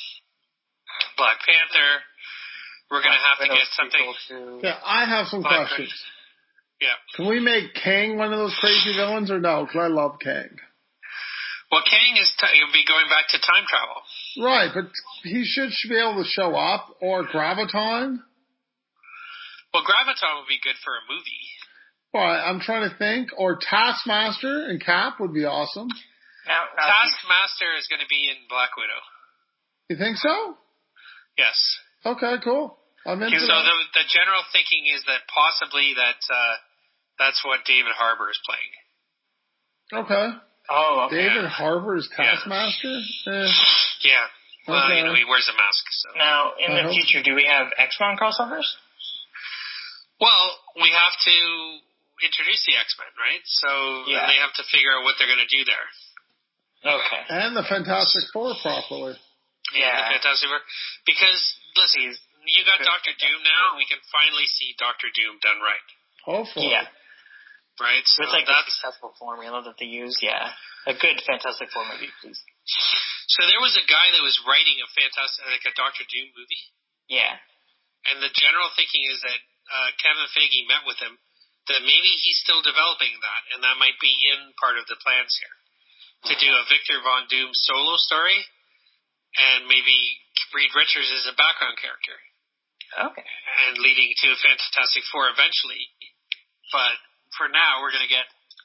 Black Panther. We're going to have to get something. Yeah, I have some questions. Yeah. Can we make Kang one of those crazy villains or no? Because I love Kang. Well, Kang will be going back to time travel. Right, but he should be able to show up, or Graviton. Well, Graviton would be good for a movie. Well, I'm trying to think. Or Taskmaster and Cap would be awesome. Now, Taskmaster is going to be in Black Widow. You think so? Yes. Okay, cool. I'm into So that. the general thinking is that possibly that's what David Harbour is playing. Okay. Oh, okay. David Harbour is Taskmaster? Yeah. Well, Okay. he wears a mask. So. Now, in the future, do we have X-Men crossovers? Well, we have to introduce the X-Men, right? So Yeah. they have to figure out what they're going to do there. Okay. And the Fantastic Four properly. Yeah. Fantastic Four. Because, listen, you got Doctor Doom now, and we can finally see Doctor Doom done right. Hopefully. Yeah. Right? So It's like a that's... successful formula that they use, yeah. A good Fantastic Four movie, please. So there was a guy that was writing a Doctor Doom movie. Yeah. And the general thinking is that Kevin Feige met with him, that maybe he's still developing that, and that might be in part of the plans here. To do a Victor Von Doom solo story, and maybe Reed Richards is a background character. Okay. And leading to a Fantastic Four eventually. But for now, we're going to get,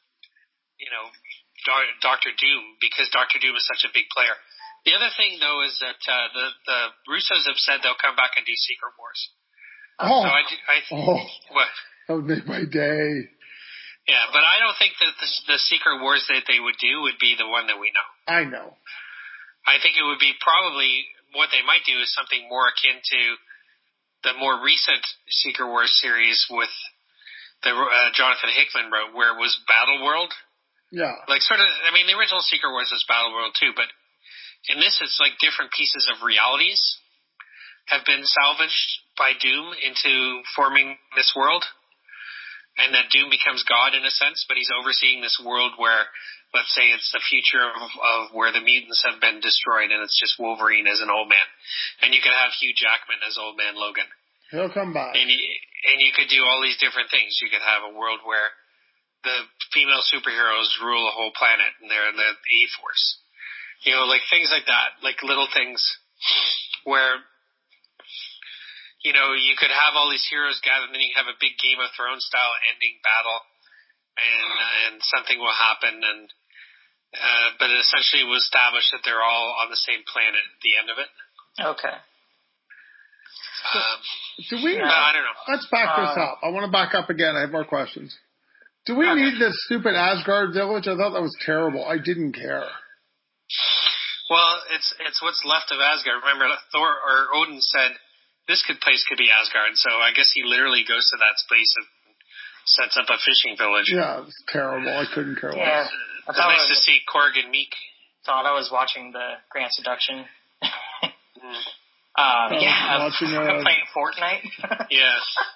Doctor Doom, because Doctor Doom is such a big player. The other thing, though, is that the Russos have said they'll come back and do Secret Wars. Oh, So what? That would make my day. Yeah, but I don't think that the Secret Wars that they would do would be the one that we know. I know. I think it would be probably what they might do is something more akin to the more recent Secret Wars series with the Jonathan Hickman wrote, where it was Battle World. Yeah. Like the original Secret Wars was Battle World too, but in this it's like different pieces of realities have been salvaged by Doom into forming this world. And that Doom becomes God in a sense, but he's overseeing this world where, let's say, it's the future of where the mutants have been destroyed, and it's just Wolverine as an old man. And you could have Hugh Jackman as Old Man Logan. He'll come back. And you could do all these different things. You could have a world where the female superheroes rule a whole planet, and they're the E-Force. Like things like that, like little things where... you could have all these heroes gathered, and then you have a big Game of Thrones style ending battle, and something will happen, and but it essentially was established that they're all on the same planet at the end of it. Okay. Do we? I don't know. Let's back this up. I want to back up again. I have more questions. Do we need this stupid Asgard village? I thought that was terrible. I didn't care. Well, it's what's left of Asgard. Remember, Thor or Odin said this place could be Asgard. So I guess he literally goes to that space and sets up a fishing village. Yeah, it's terrible. I couldn't care less. It's nice to see Korg and Meek. Thought I was watching the Grand Seduction. Watching playing Fortnite. Yeah.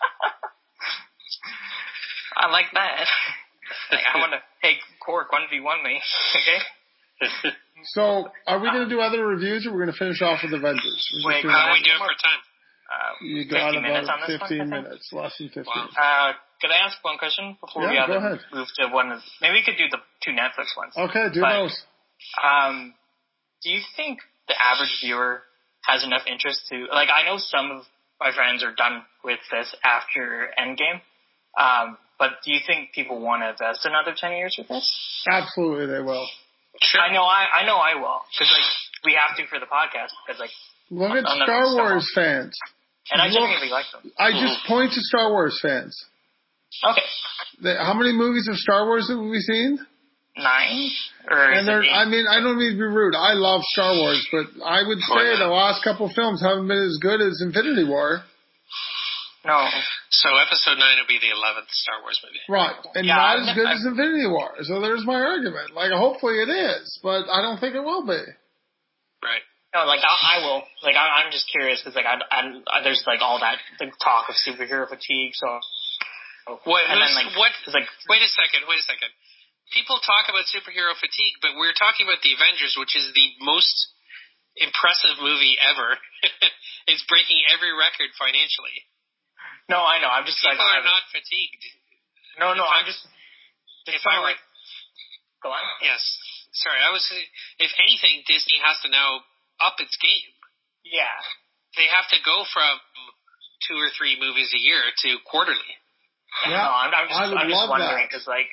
I like that. I want to, hey, Korg, 1v1 me, okay? So, are we going to do other reviews, or we're going to finish off with Avengers? Wait, how are we doing for time? You got 50 minutes on about this 15 one, minutes, less than 15. Wow. Could I ask one question before we go ahead. move to one of, maybe we could do the 2 Netflix ones. Okay, do those. Do you think the average viewer has enough interest to, like, I know some of my friends are done with this after Endgame, but do you think people want to invest another 10 years with this? Absolutely, they will. Sure. I know I will, because, like, we have to for the podcast, because, like, look at Star Wars fans. And I genuinely like them. I just point to Star Wars fans. Okay. How many movies of Star Wars have we seen? 9? I mean, I don't mean to be rude. I love Star Wars, but I would say the last couple films haven't been as good as Infinity War. No. So episode 9 will be the 11th Star Wars movie. Right. And not as good as Infinity War. So there's my argument. Like, hopefully it is, but I don't think it will be. Right. No, like, I will. Like, I'm just curious, because, like, there's, like, all that the talk of superhero fatigue, so... Wait a second. People talk about superhero fatigue, but we're talking about the Avengers, which is the most impressive movie ever. It's breaking every record financially. No, I know. I'm just people are not fatigued. No, I'm just. If I were, go on. Yes. Sorry, I was. If anything, Disney has to now up its game. Yeah. They have to go from 2 or 3 movies a year to quarterly. Yeah. No, I'm just wondering, because, like,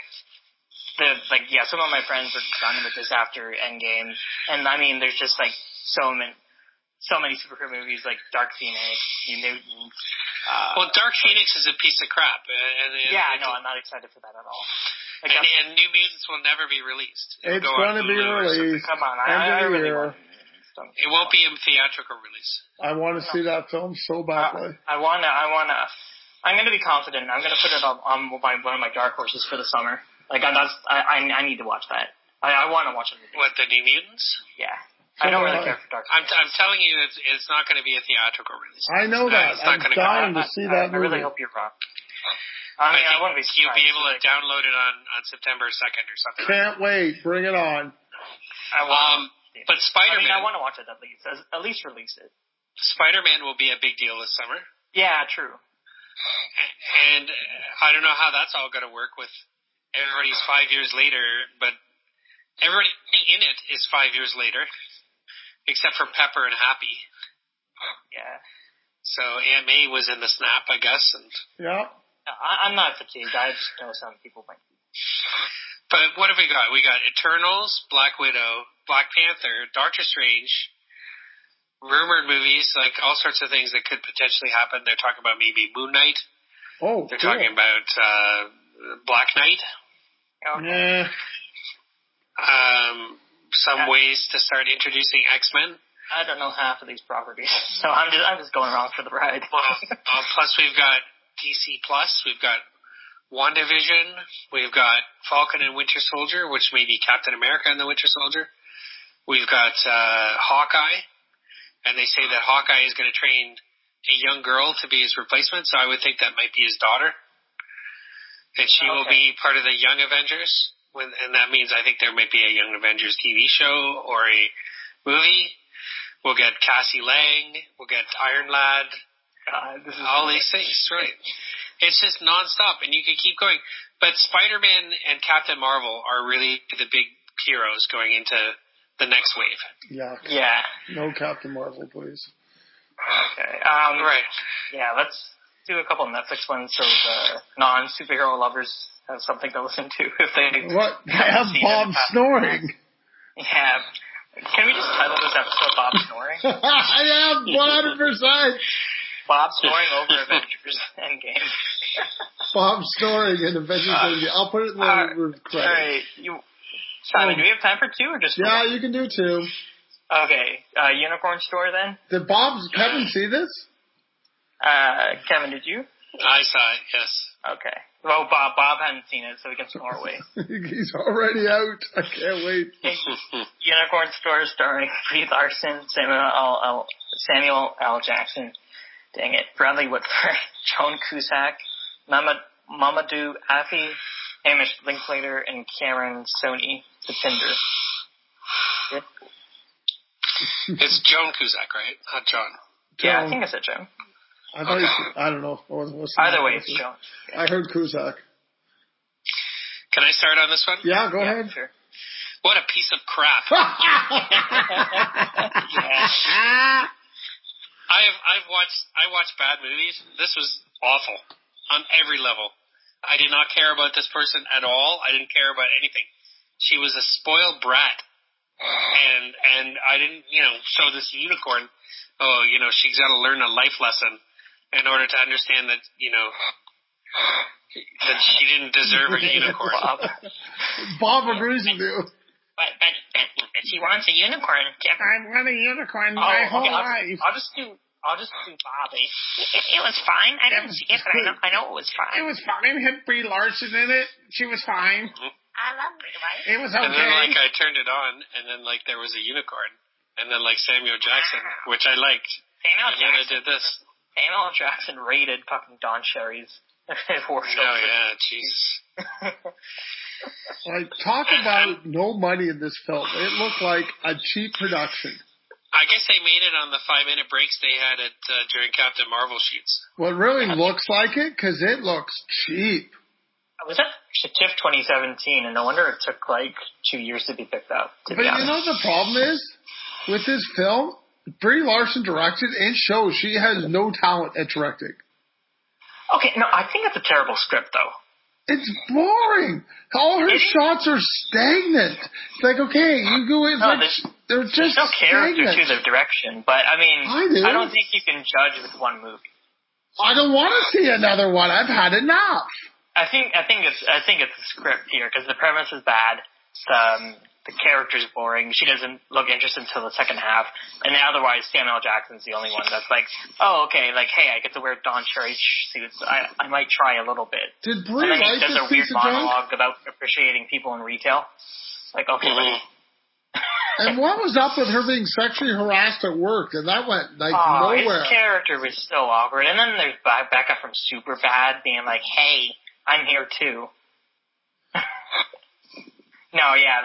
some of my friends are done with this after Endgame, and I mean, there's just, like, so many superhero movies, like Dark Phoenix, New Mutants. Dark Phoenix is a piece of crap. I'm not excited for that at all. Like, and New Mutants will never be released. It's going to be released. Come on, I really want it. It won't be a theatrical release. I want to see that film so badly. I'm going to be confident. I'm going to put it on one of my dark horses for the summer. Like, I need to watch that. I want to watch it. What, the New Mutants? Yeah. I don't really care for Dark Phoenix. I'm telling you, it's not going to be a theatrical release. I know that. I'm dying to see that movie. I really hope you're wrong. I want to be surprised. You'll be able to download it on September 2nd or something. Can't wait. Bring it on. But Spider-Man... I want to watch it at least. At least release it. Spider-Man will be a big deal this summer. Yeah, true. And I don't know how that's all going to work with everybody's 5 years later, but everybody in it is 5 years later, except for Pepper and Happy. Yeah. So Aunt May was in the snap, I guess. And yeah. I'm not fatigued. I just know some people might be. But what have we got? We got Eternals, Black Widow, Black Panther, Doctor Strange, rumored movies, like all sorts of things that could potentially happen. They're talking about maybe Moon Knight. Oh, they're talking about Black Knight. Okay. Some ways to start introducing X-Men. I don't know half of these properties, so I'm just going along for the ride. Plus we've got DC Plus, we've got WandaVision, we've got Falcon and Winter Soldier, which may be Captain America and the Winter Soldier. We've got Hawkeye, and they say that Hawkeye is going to train a young girl to be his replacement, so I would think that might be his daughter. And she will be part of the Young Avengers, and that means I think there might be a Young Avengers TV show or a movie. We'll get Cassie Lang, we'll get Iron Lad, all these things, right? It's just nonstop, and you can keep going. But Spider-Man and Captain Marvel are really the big heroes going into the next wave. Yeah. No Captain Marvel, please. Okay. Right. Yeah, let's do a couple of Netflix ones so the non-superhero lovers have something to listen to if they... What? They have Bob snoring. Yeah. Can we just title this episode Bob Snoring? I am 100%. Bob snoring over Avengers Endgame. Bob snoring in Avengers Endgame. I'll put it in the credits. All right. Simon, do we have time for two or just one? Yeah, you can do two. Okay. Unicorn Store then? Did Kevin see this? Kevin, did you? I saw it, yes. Okay. Well, Bob hadn't seen it, so we can snore away. He's already out. I can't wait. Unicorn Store starring Brie Larson, Samuel L. Jackson, dang it, Bradley Whitford, Joan Cusack, Mamadou Afi, Hamish Linklater, and Cameron Sony, the Tinder. It's Joan Cusack, right? Not John. Yeah, I think I said Joan. I don't know. Either way, it's Joan. I heard Cusack. Can I start on this one? Yeah, go ahead. Sure. What a piece of crap. I watch bad movies. This was awful on every level. I did not care about this person at all. I didn't care about anything. She was a spoiled brat. And I didn't, so this unicorn, she's got to learn a life lesson in order to understand that, that she didn't deserve a unicorn. Bob agrees with you. But she wants a unicorn. I want a unicorn my whole life. I'll just do Bobby. It was fine. I didn't see it, but I know it was fine. It was fine. It had Brie Larson in it. She was fine. I love Brie Larson. It was okay. And then I turned it on, and then there was a unicorn, and then Samuel Jackson, which I liked. And then I did this. Samuel Jackson raided fucking Don Cherry's workshop. Oh yeah, Jesus. Talk about no money in this film. It looked like a cheap production. I guess they made it on the 5-minute breaks they had during Captain Marvel shoots. Well, it really looks like it because it looks cheap. I was at TIFF 2017, and no wonder it took 2 years to be picked up. But you know the problem is with this film, Brie Larson directed and shows she has no talent at directing. Okay, no, I think it's a terrible script though. It's boring. All her shots are stagnant. It's like, okay, you go in. They're just there's no character stagnant. to the direction, but I mean, I don't think you can judge with one movie. I don't want to see another one. I've had enough. I think it's the script here because the premise is bad. The character's boring. She doesn't look interested until the second half, and otherwise Samuel Jackson's the only one that's hey, I get to wear Don Cherry suits. I might try a little bit. Did Brie and then he like does a weird monologue about appreciating people in retail. And what was up with her being sexually harassed at work? And that went nowhere. His character was so awkward. And then there's Becca from Superbad being hey, I'm here too. No, yeah,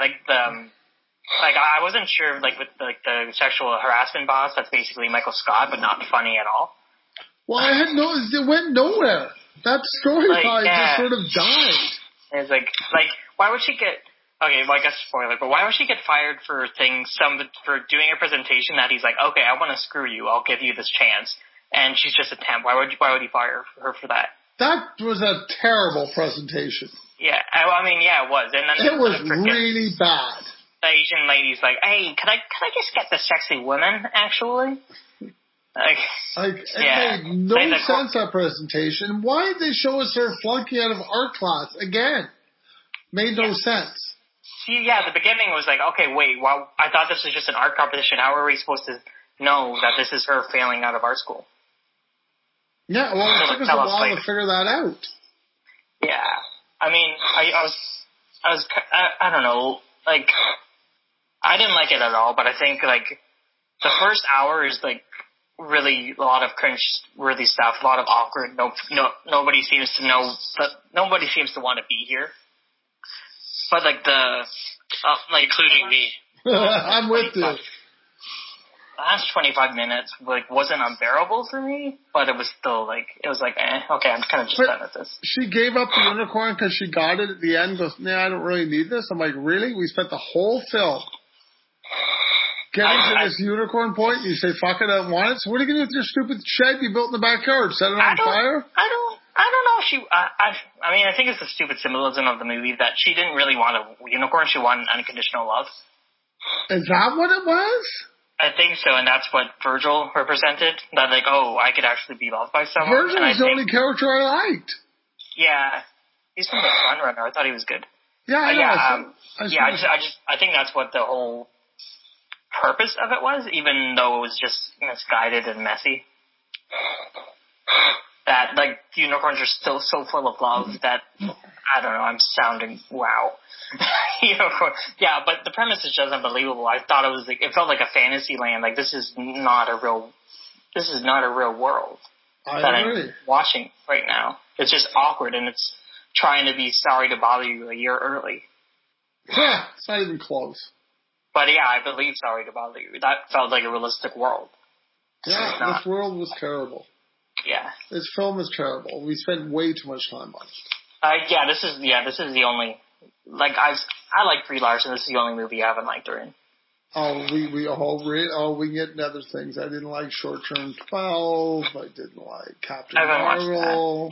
I wasn't sure, with the sexual harassment boss, that's basically Michael Scott, but not funny at all. Well, it went nowhere. That storyline just sort of died. It's why would she get, okay, well, I guess spoiler, but why would she get fired for for doing a presentation that he's okay, I want to screw you, I'll give you this chance, and she's just a temp, why would he fire her for that? That was a terrible presentation. Yeah, I mean, yeah, it was. And then it was really bad. The Asian lady's hey, could I just get the sexy woman, actually? It made no sense, that presentation. Why did they show us her flunking out of art class again? Made no sense. See, yeah, the beginning was okay, wait, well, I thought this was just an art competition. How are we supposed to know that this is her failing out of art school? Yeah, well, it took us a while to figure that out. Yeah. I mean, I don't know, I didn't like it at all, but I think, the first hour is, really a lot of cringe-worthy stuff, a lot of awkward, nobody seems to know, nobody seems to want to be here. But, including me. I'm with you. The last 25 minutes, wasn't unbearable for me, but it was still, okay, I'm kind of just done with this. She gave up the unicorn because she got it at the end, goes, nah, I don't really need this. I'm really? We spent the whole film getting to this unicorn point, and you say, fuck it, I don't want it? So what are you going to do with your stupid shed you built in the backyard? Set it on fire? I don't know if she, I mean, I think it's a stupid symbolism of the movie that she didn't really want a unicorn, she wanted unconditional love. Is that what it was? I think so, and that's what Virgil represented. That like, I could actually be loved by someone. Virgil was the only character I liked. Yeah, he's from the Frontrunner. I thought he was good. Yeah, I think that's what the whole purpose of it was, even though it was just misguided and messy. That like unicorns are still so full of love that I don't know. I'm sounding wow. Yeah, but the premise is just unbelievable. I thought it was like it felt like a fantasy land. Like this is not a real world that I'm watching right now. It's just awkward, and it's trying to be Sorry to Bother You a year early. It's not even close. But yeah, I believe Sorry to Bother You. That felt like a realistic world. Yeah, this world was terrible. Yeah. This film is terrible. We spent way too much time on it. This is the only, like, I like Brie Larson. This is the only movie I haven't liked her in. We can get into other things. I didn't like Short Term 12. I didn't like Captain Marvel.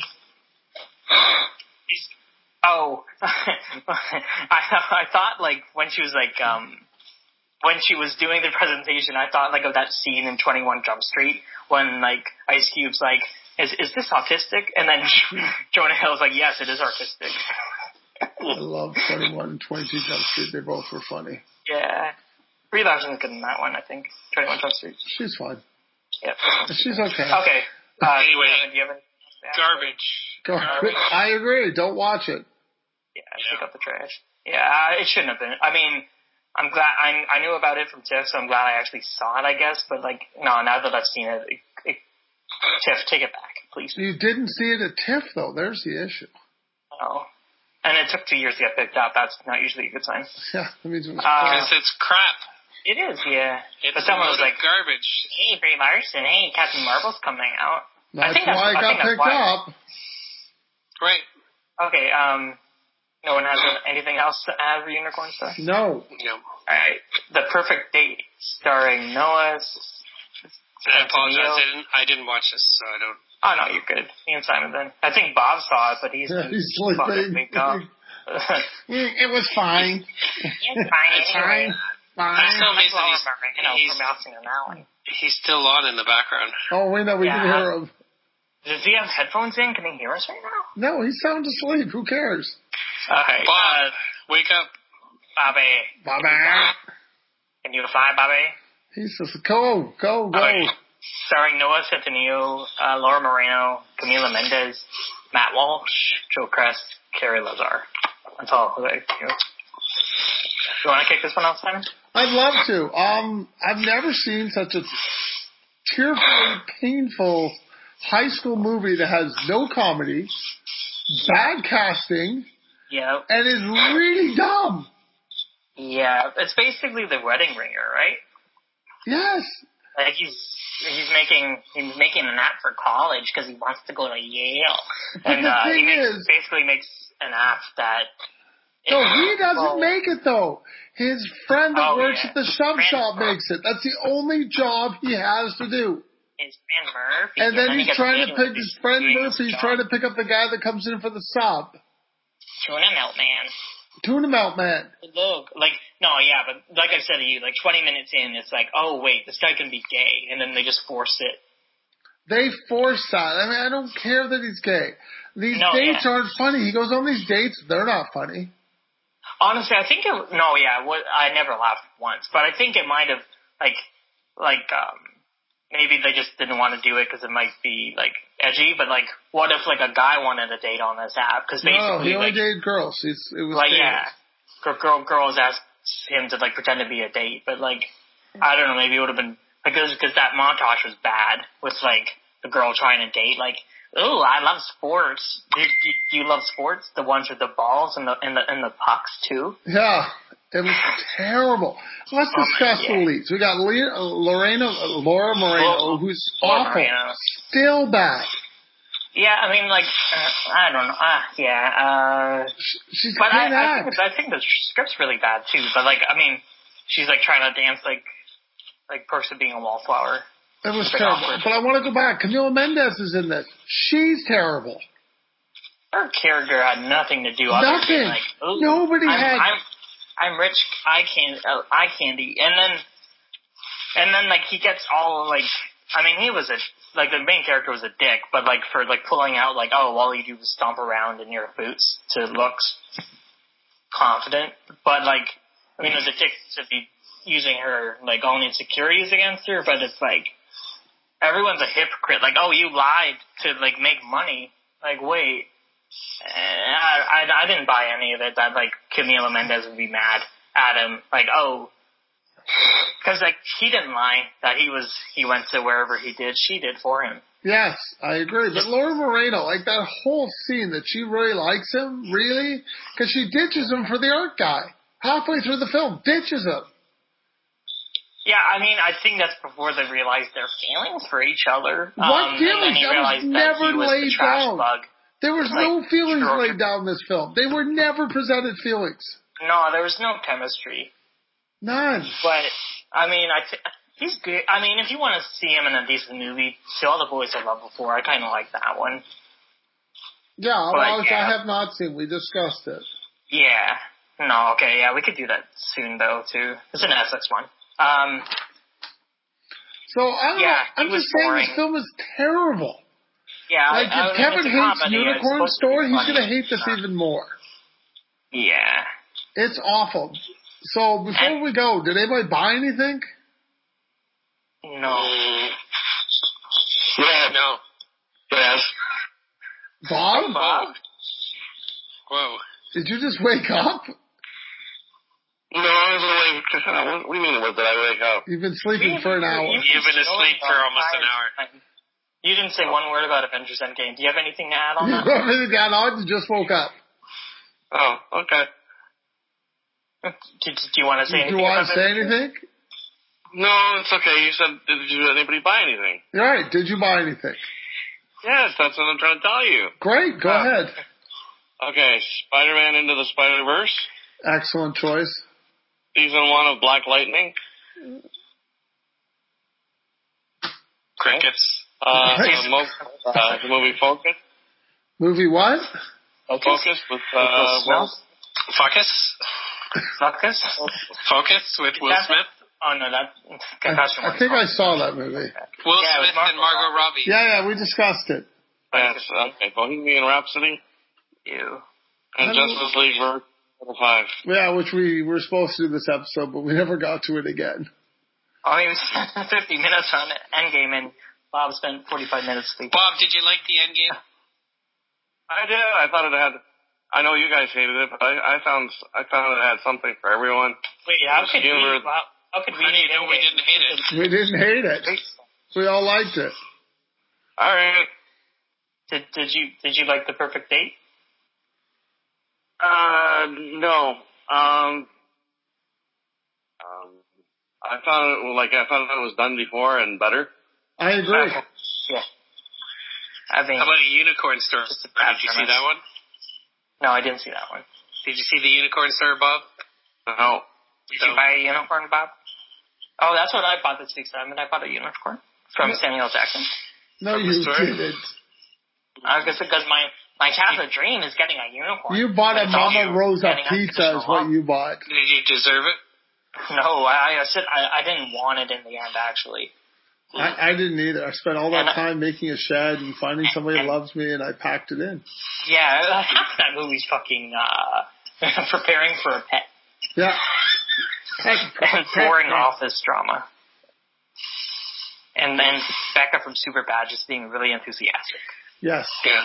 I thought, like, when she was, like, when she was doing the presentation, I thought, like, of that scene in 21 Jump Street when, like, Ice Cube's like, is this autistic? And then Jonah Hill's like, yes, it is artistic. I love 21 and 22 Jump Street. They both were funny. Yeah. Brie Larson's good in that one, I think. 21 Jump Street. She's fine. Yeah. She's okay. Okay. Anyway, do you have any? Garbage. I agree. Don't watch it. Yeah, pick up the trash. Yeah, it shouldn't have been. I mean, I'm glad I knew about it from Tiff, so I'm glad I actually saw it, I guess. But like, no, now that I've seen it, Tiff, take it back, please. You didn't see it at TIFF, though. There's the issue. Oh, and it took 2 years to get picked up. That's not usually a good sign. Yeah, that means it was because it's crap. It is, yeah. But someone was like, garbage. Hey, Brie Larson. Hey, Captain Marvel's coming out. That's why it got picked up. Right. Okay. No one has anything else to add for Unicorn Star? No. All right. The Perfect Date, starring Noah. I apologize. I didn't watch this, so I don't. Oh no, you're good. Me and Simon then. I think Bob saw it, but he's sleeping. It was fine. It's fine. He's still on in the background. Oh, we know. We can hear him. Does he have headphones in? Can he hear us right now? No, he's sound asleep. Who cares? Okay. Bob, wake up. Bobby. Can you fly, Bobby? He says, go. Okay. Starring Noah Centineo, Laura Moreno, Camila Mendez, Matt Walsh, Joe Crest, Carrie Lazar. That's all. You want to kick this one off, Simon? I'd love to. I've never seen such a tearfully painful high school movie that has no comedy, bad casting, and is really dumb. Yeah, it's basically The Wedding Ringer, right? Yes. Like he's making an app for college because he wants to go to Yale, and he basically makes an app that. No, he doesn't make it though. His friend that works at the shop makes it. That's the only job he has to do. His friend Murphy. And then he's trying to pick his friend Murphy. He's trying to pick up the guy that comes in for the sub. Tuna Melt Man. Look, but like I said to you, like 20 minutes in, it's like, oh wait, this guy can be gay, and then they just force it. They force that. I mean, I don't care that he's gay. These dates aren't funny. He goes on these dates, they're not funny. Honestly, I think I never laughed once, but I think it might have maybe they just didn't want to do it because it might be like edgy. But like, what if like a guy wanted a date on this app? Because basically, he only dated girls. It was girls asked him to like pretend to be a date, but like I don't know, maybe it would have been because that montage was bad with like the girl trying to date like. Oh, I love sports. Do you love sports? The ones with the balls and the pucks too. Yeah, it was terrible. Let's discuss the leads. We got Laura Moreno, who's awful, still bad. Yeah, I mean, like I don't know. She's but I think the script's really bad too. But like, I mean, she's like trying to dance like Perks of Being a Wallflower. It was terrible. Awkward. But I want to go back. Camila Mendez is in this. She's terrible. Her character had nothing to do. Nothing. Nobody had. I'm rich, eye candy, and then like he gets all like, I mean, he was like the main character was a dick, but like for like pulling out like, oh, all you do is stomp around in your boots to look confident, but like, I mean, it was a dick to be using her like own insecurities against her, but it's like everyone's a hypocrite. Like, oh, you lied to like make money. Like, wait. I didn't buy any of it that, like, Camila Mendez would be mad at him. Like, oh, because, like, he didn't lie that he went to wherever he did. She did for him. Yes, I agree. But Laura Moreno, like, that whole scene that she really likes him, really? Because she ditches him for the art guy. Halfway through the film, ditches him. Yeah, I mean, I think that's before they realized their feelings for each other. What feelings? And then he realized that he was the trash bug. There was no feelings laid down in this film. They were never presented feelings. No, there was no chemistry. None. But, I mean, he's good. I mean, if you want to see him in a decent movie, To All the Boys I Loved Before, I kind of like that one. Yeah, well, which I have not seen. We discussed it. Yeah. No, okay, yeah, we could do that soon, though, too. It's an Essex one. So, I don't know. I'm just saying this film is terrible. Yeah, like, if Kevin hates Unicorn Store, he's going to hate this even more. Yeah. It's awful. So, before we go, did anybody buy anything? No. Yeah, no. Yes. Bob? Hey, Bob. Whoa. Did you just wake up? No, I was awake. What do you mean, did I wake up? You've been sleeping for an hour. You've been asleep for almost an hour. You didn't say one word about Avengers Endgame. Do you have anything to add on that? You have anything to add on? You just woke up. Oh, okay. Do you want to say anything? Do you want to say anything? No, it's okay. You said, did anybody buy anything? Right. Did you buy anything? Yes, that's what I'm trying to tell you. Great. Go ahead. Okay, Spider-Man Into the Spider-Verse. Excellent choice. Season 1 of Black Lightning. Crickets. The movie Focus. Movie what? Focus with Focus? Focus with Will Smith? Oh, no, I think I saw that movie. Will Smith and Margot Robbie. Yeah, we discussed it. Yes, okay. Bohemian Rhapsody. Ew. And Justice League Verse 5. Yeah, which we were supposed to do this episode, but we never got to it again. Oh, he was 50 minutes on Endgame, and Bob spent 45 minutes sleeping. Bob, did you like the Endgame? I did. I thought it had. I know you guys hated it, but I found it had something for everyone. Wait, how could we know we didn't hate it? We didn't hate it. We all liked it. All right. Did you like The Perfect Date? No. I thought it was done before and better. I agree. Yeah. I mean, how about a Unicorn Store? Did you see that one? No, I didn't see that one. Did you see the Unicorn Store, Bob? No. Did you buy a unicorn, Bob? Oh, that's what I bought this week, Simon. I bought a unicorn from Samuel Jackson. No, you didn't. Because my childhood dream is getting a unicorn. You bought a Mama Rosa pizza is what you bought. Did you deserve it? No, I said I didn't want it in the end, actually. I didn't either. I spent all that time making a shed and finding somebody that loves me, and I packed it in. Yeah, half that movie's fucking preparing for a pet. Yeah. And boring office drama. And then Becca from Superbad just being really enthusiastic. Yes. Yeah.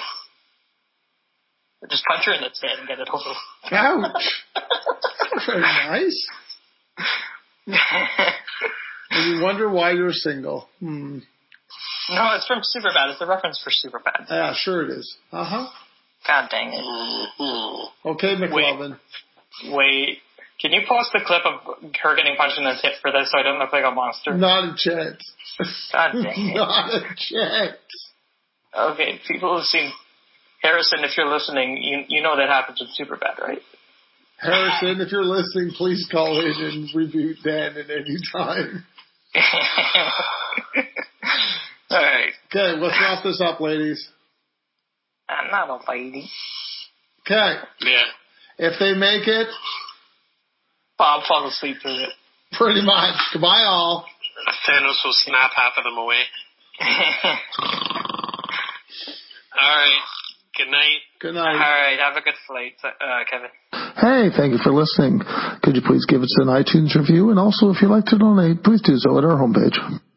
Just punch her in the head and get it over. Ouch. Very nice. And you wonder why you're single. No, it's from Superbad. It's a reference for Superbad. Yeah, sure it is. Uh-huh. God dang it. Okay, McLovin. Wait. Can you post the clip of her getting punched in the tit for this so I don't look like a monster? Not a chance. God dang it. Not a chance. Okay, people who've seen Harrison, if you're listening, you know that happens with Superbad, right? Harrison, if you're listening, please call in and reboot Dan at any time. All right. Okay, let's wrap this up, ladies. I'm not a lady. Okay. Yeah. If they make it, Bob falls asleep through it. Pretty much. Goodbye, all. Thanos will snap half of them away. All right. Good night. Good night. All right. Have a good flight, Kevin. Hey, thank you for listening. Could you please give us an iTunes review? And also, if you'd like to donate, please do so at our homepage.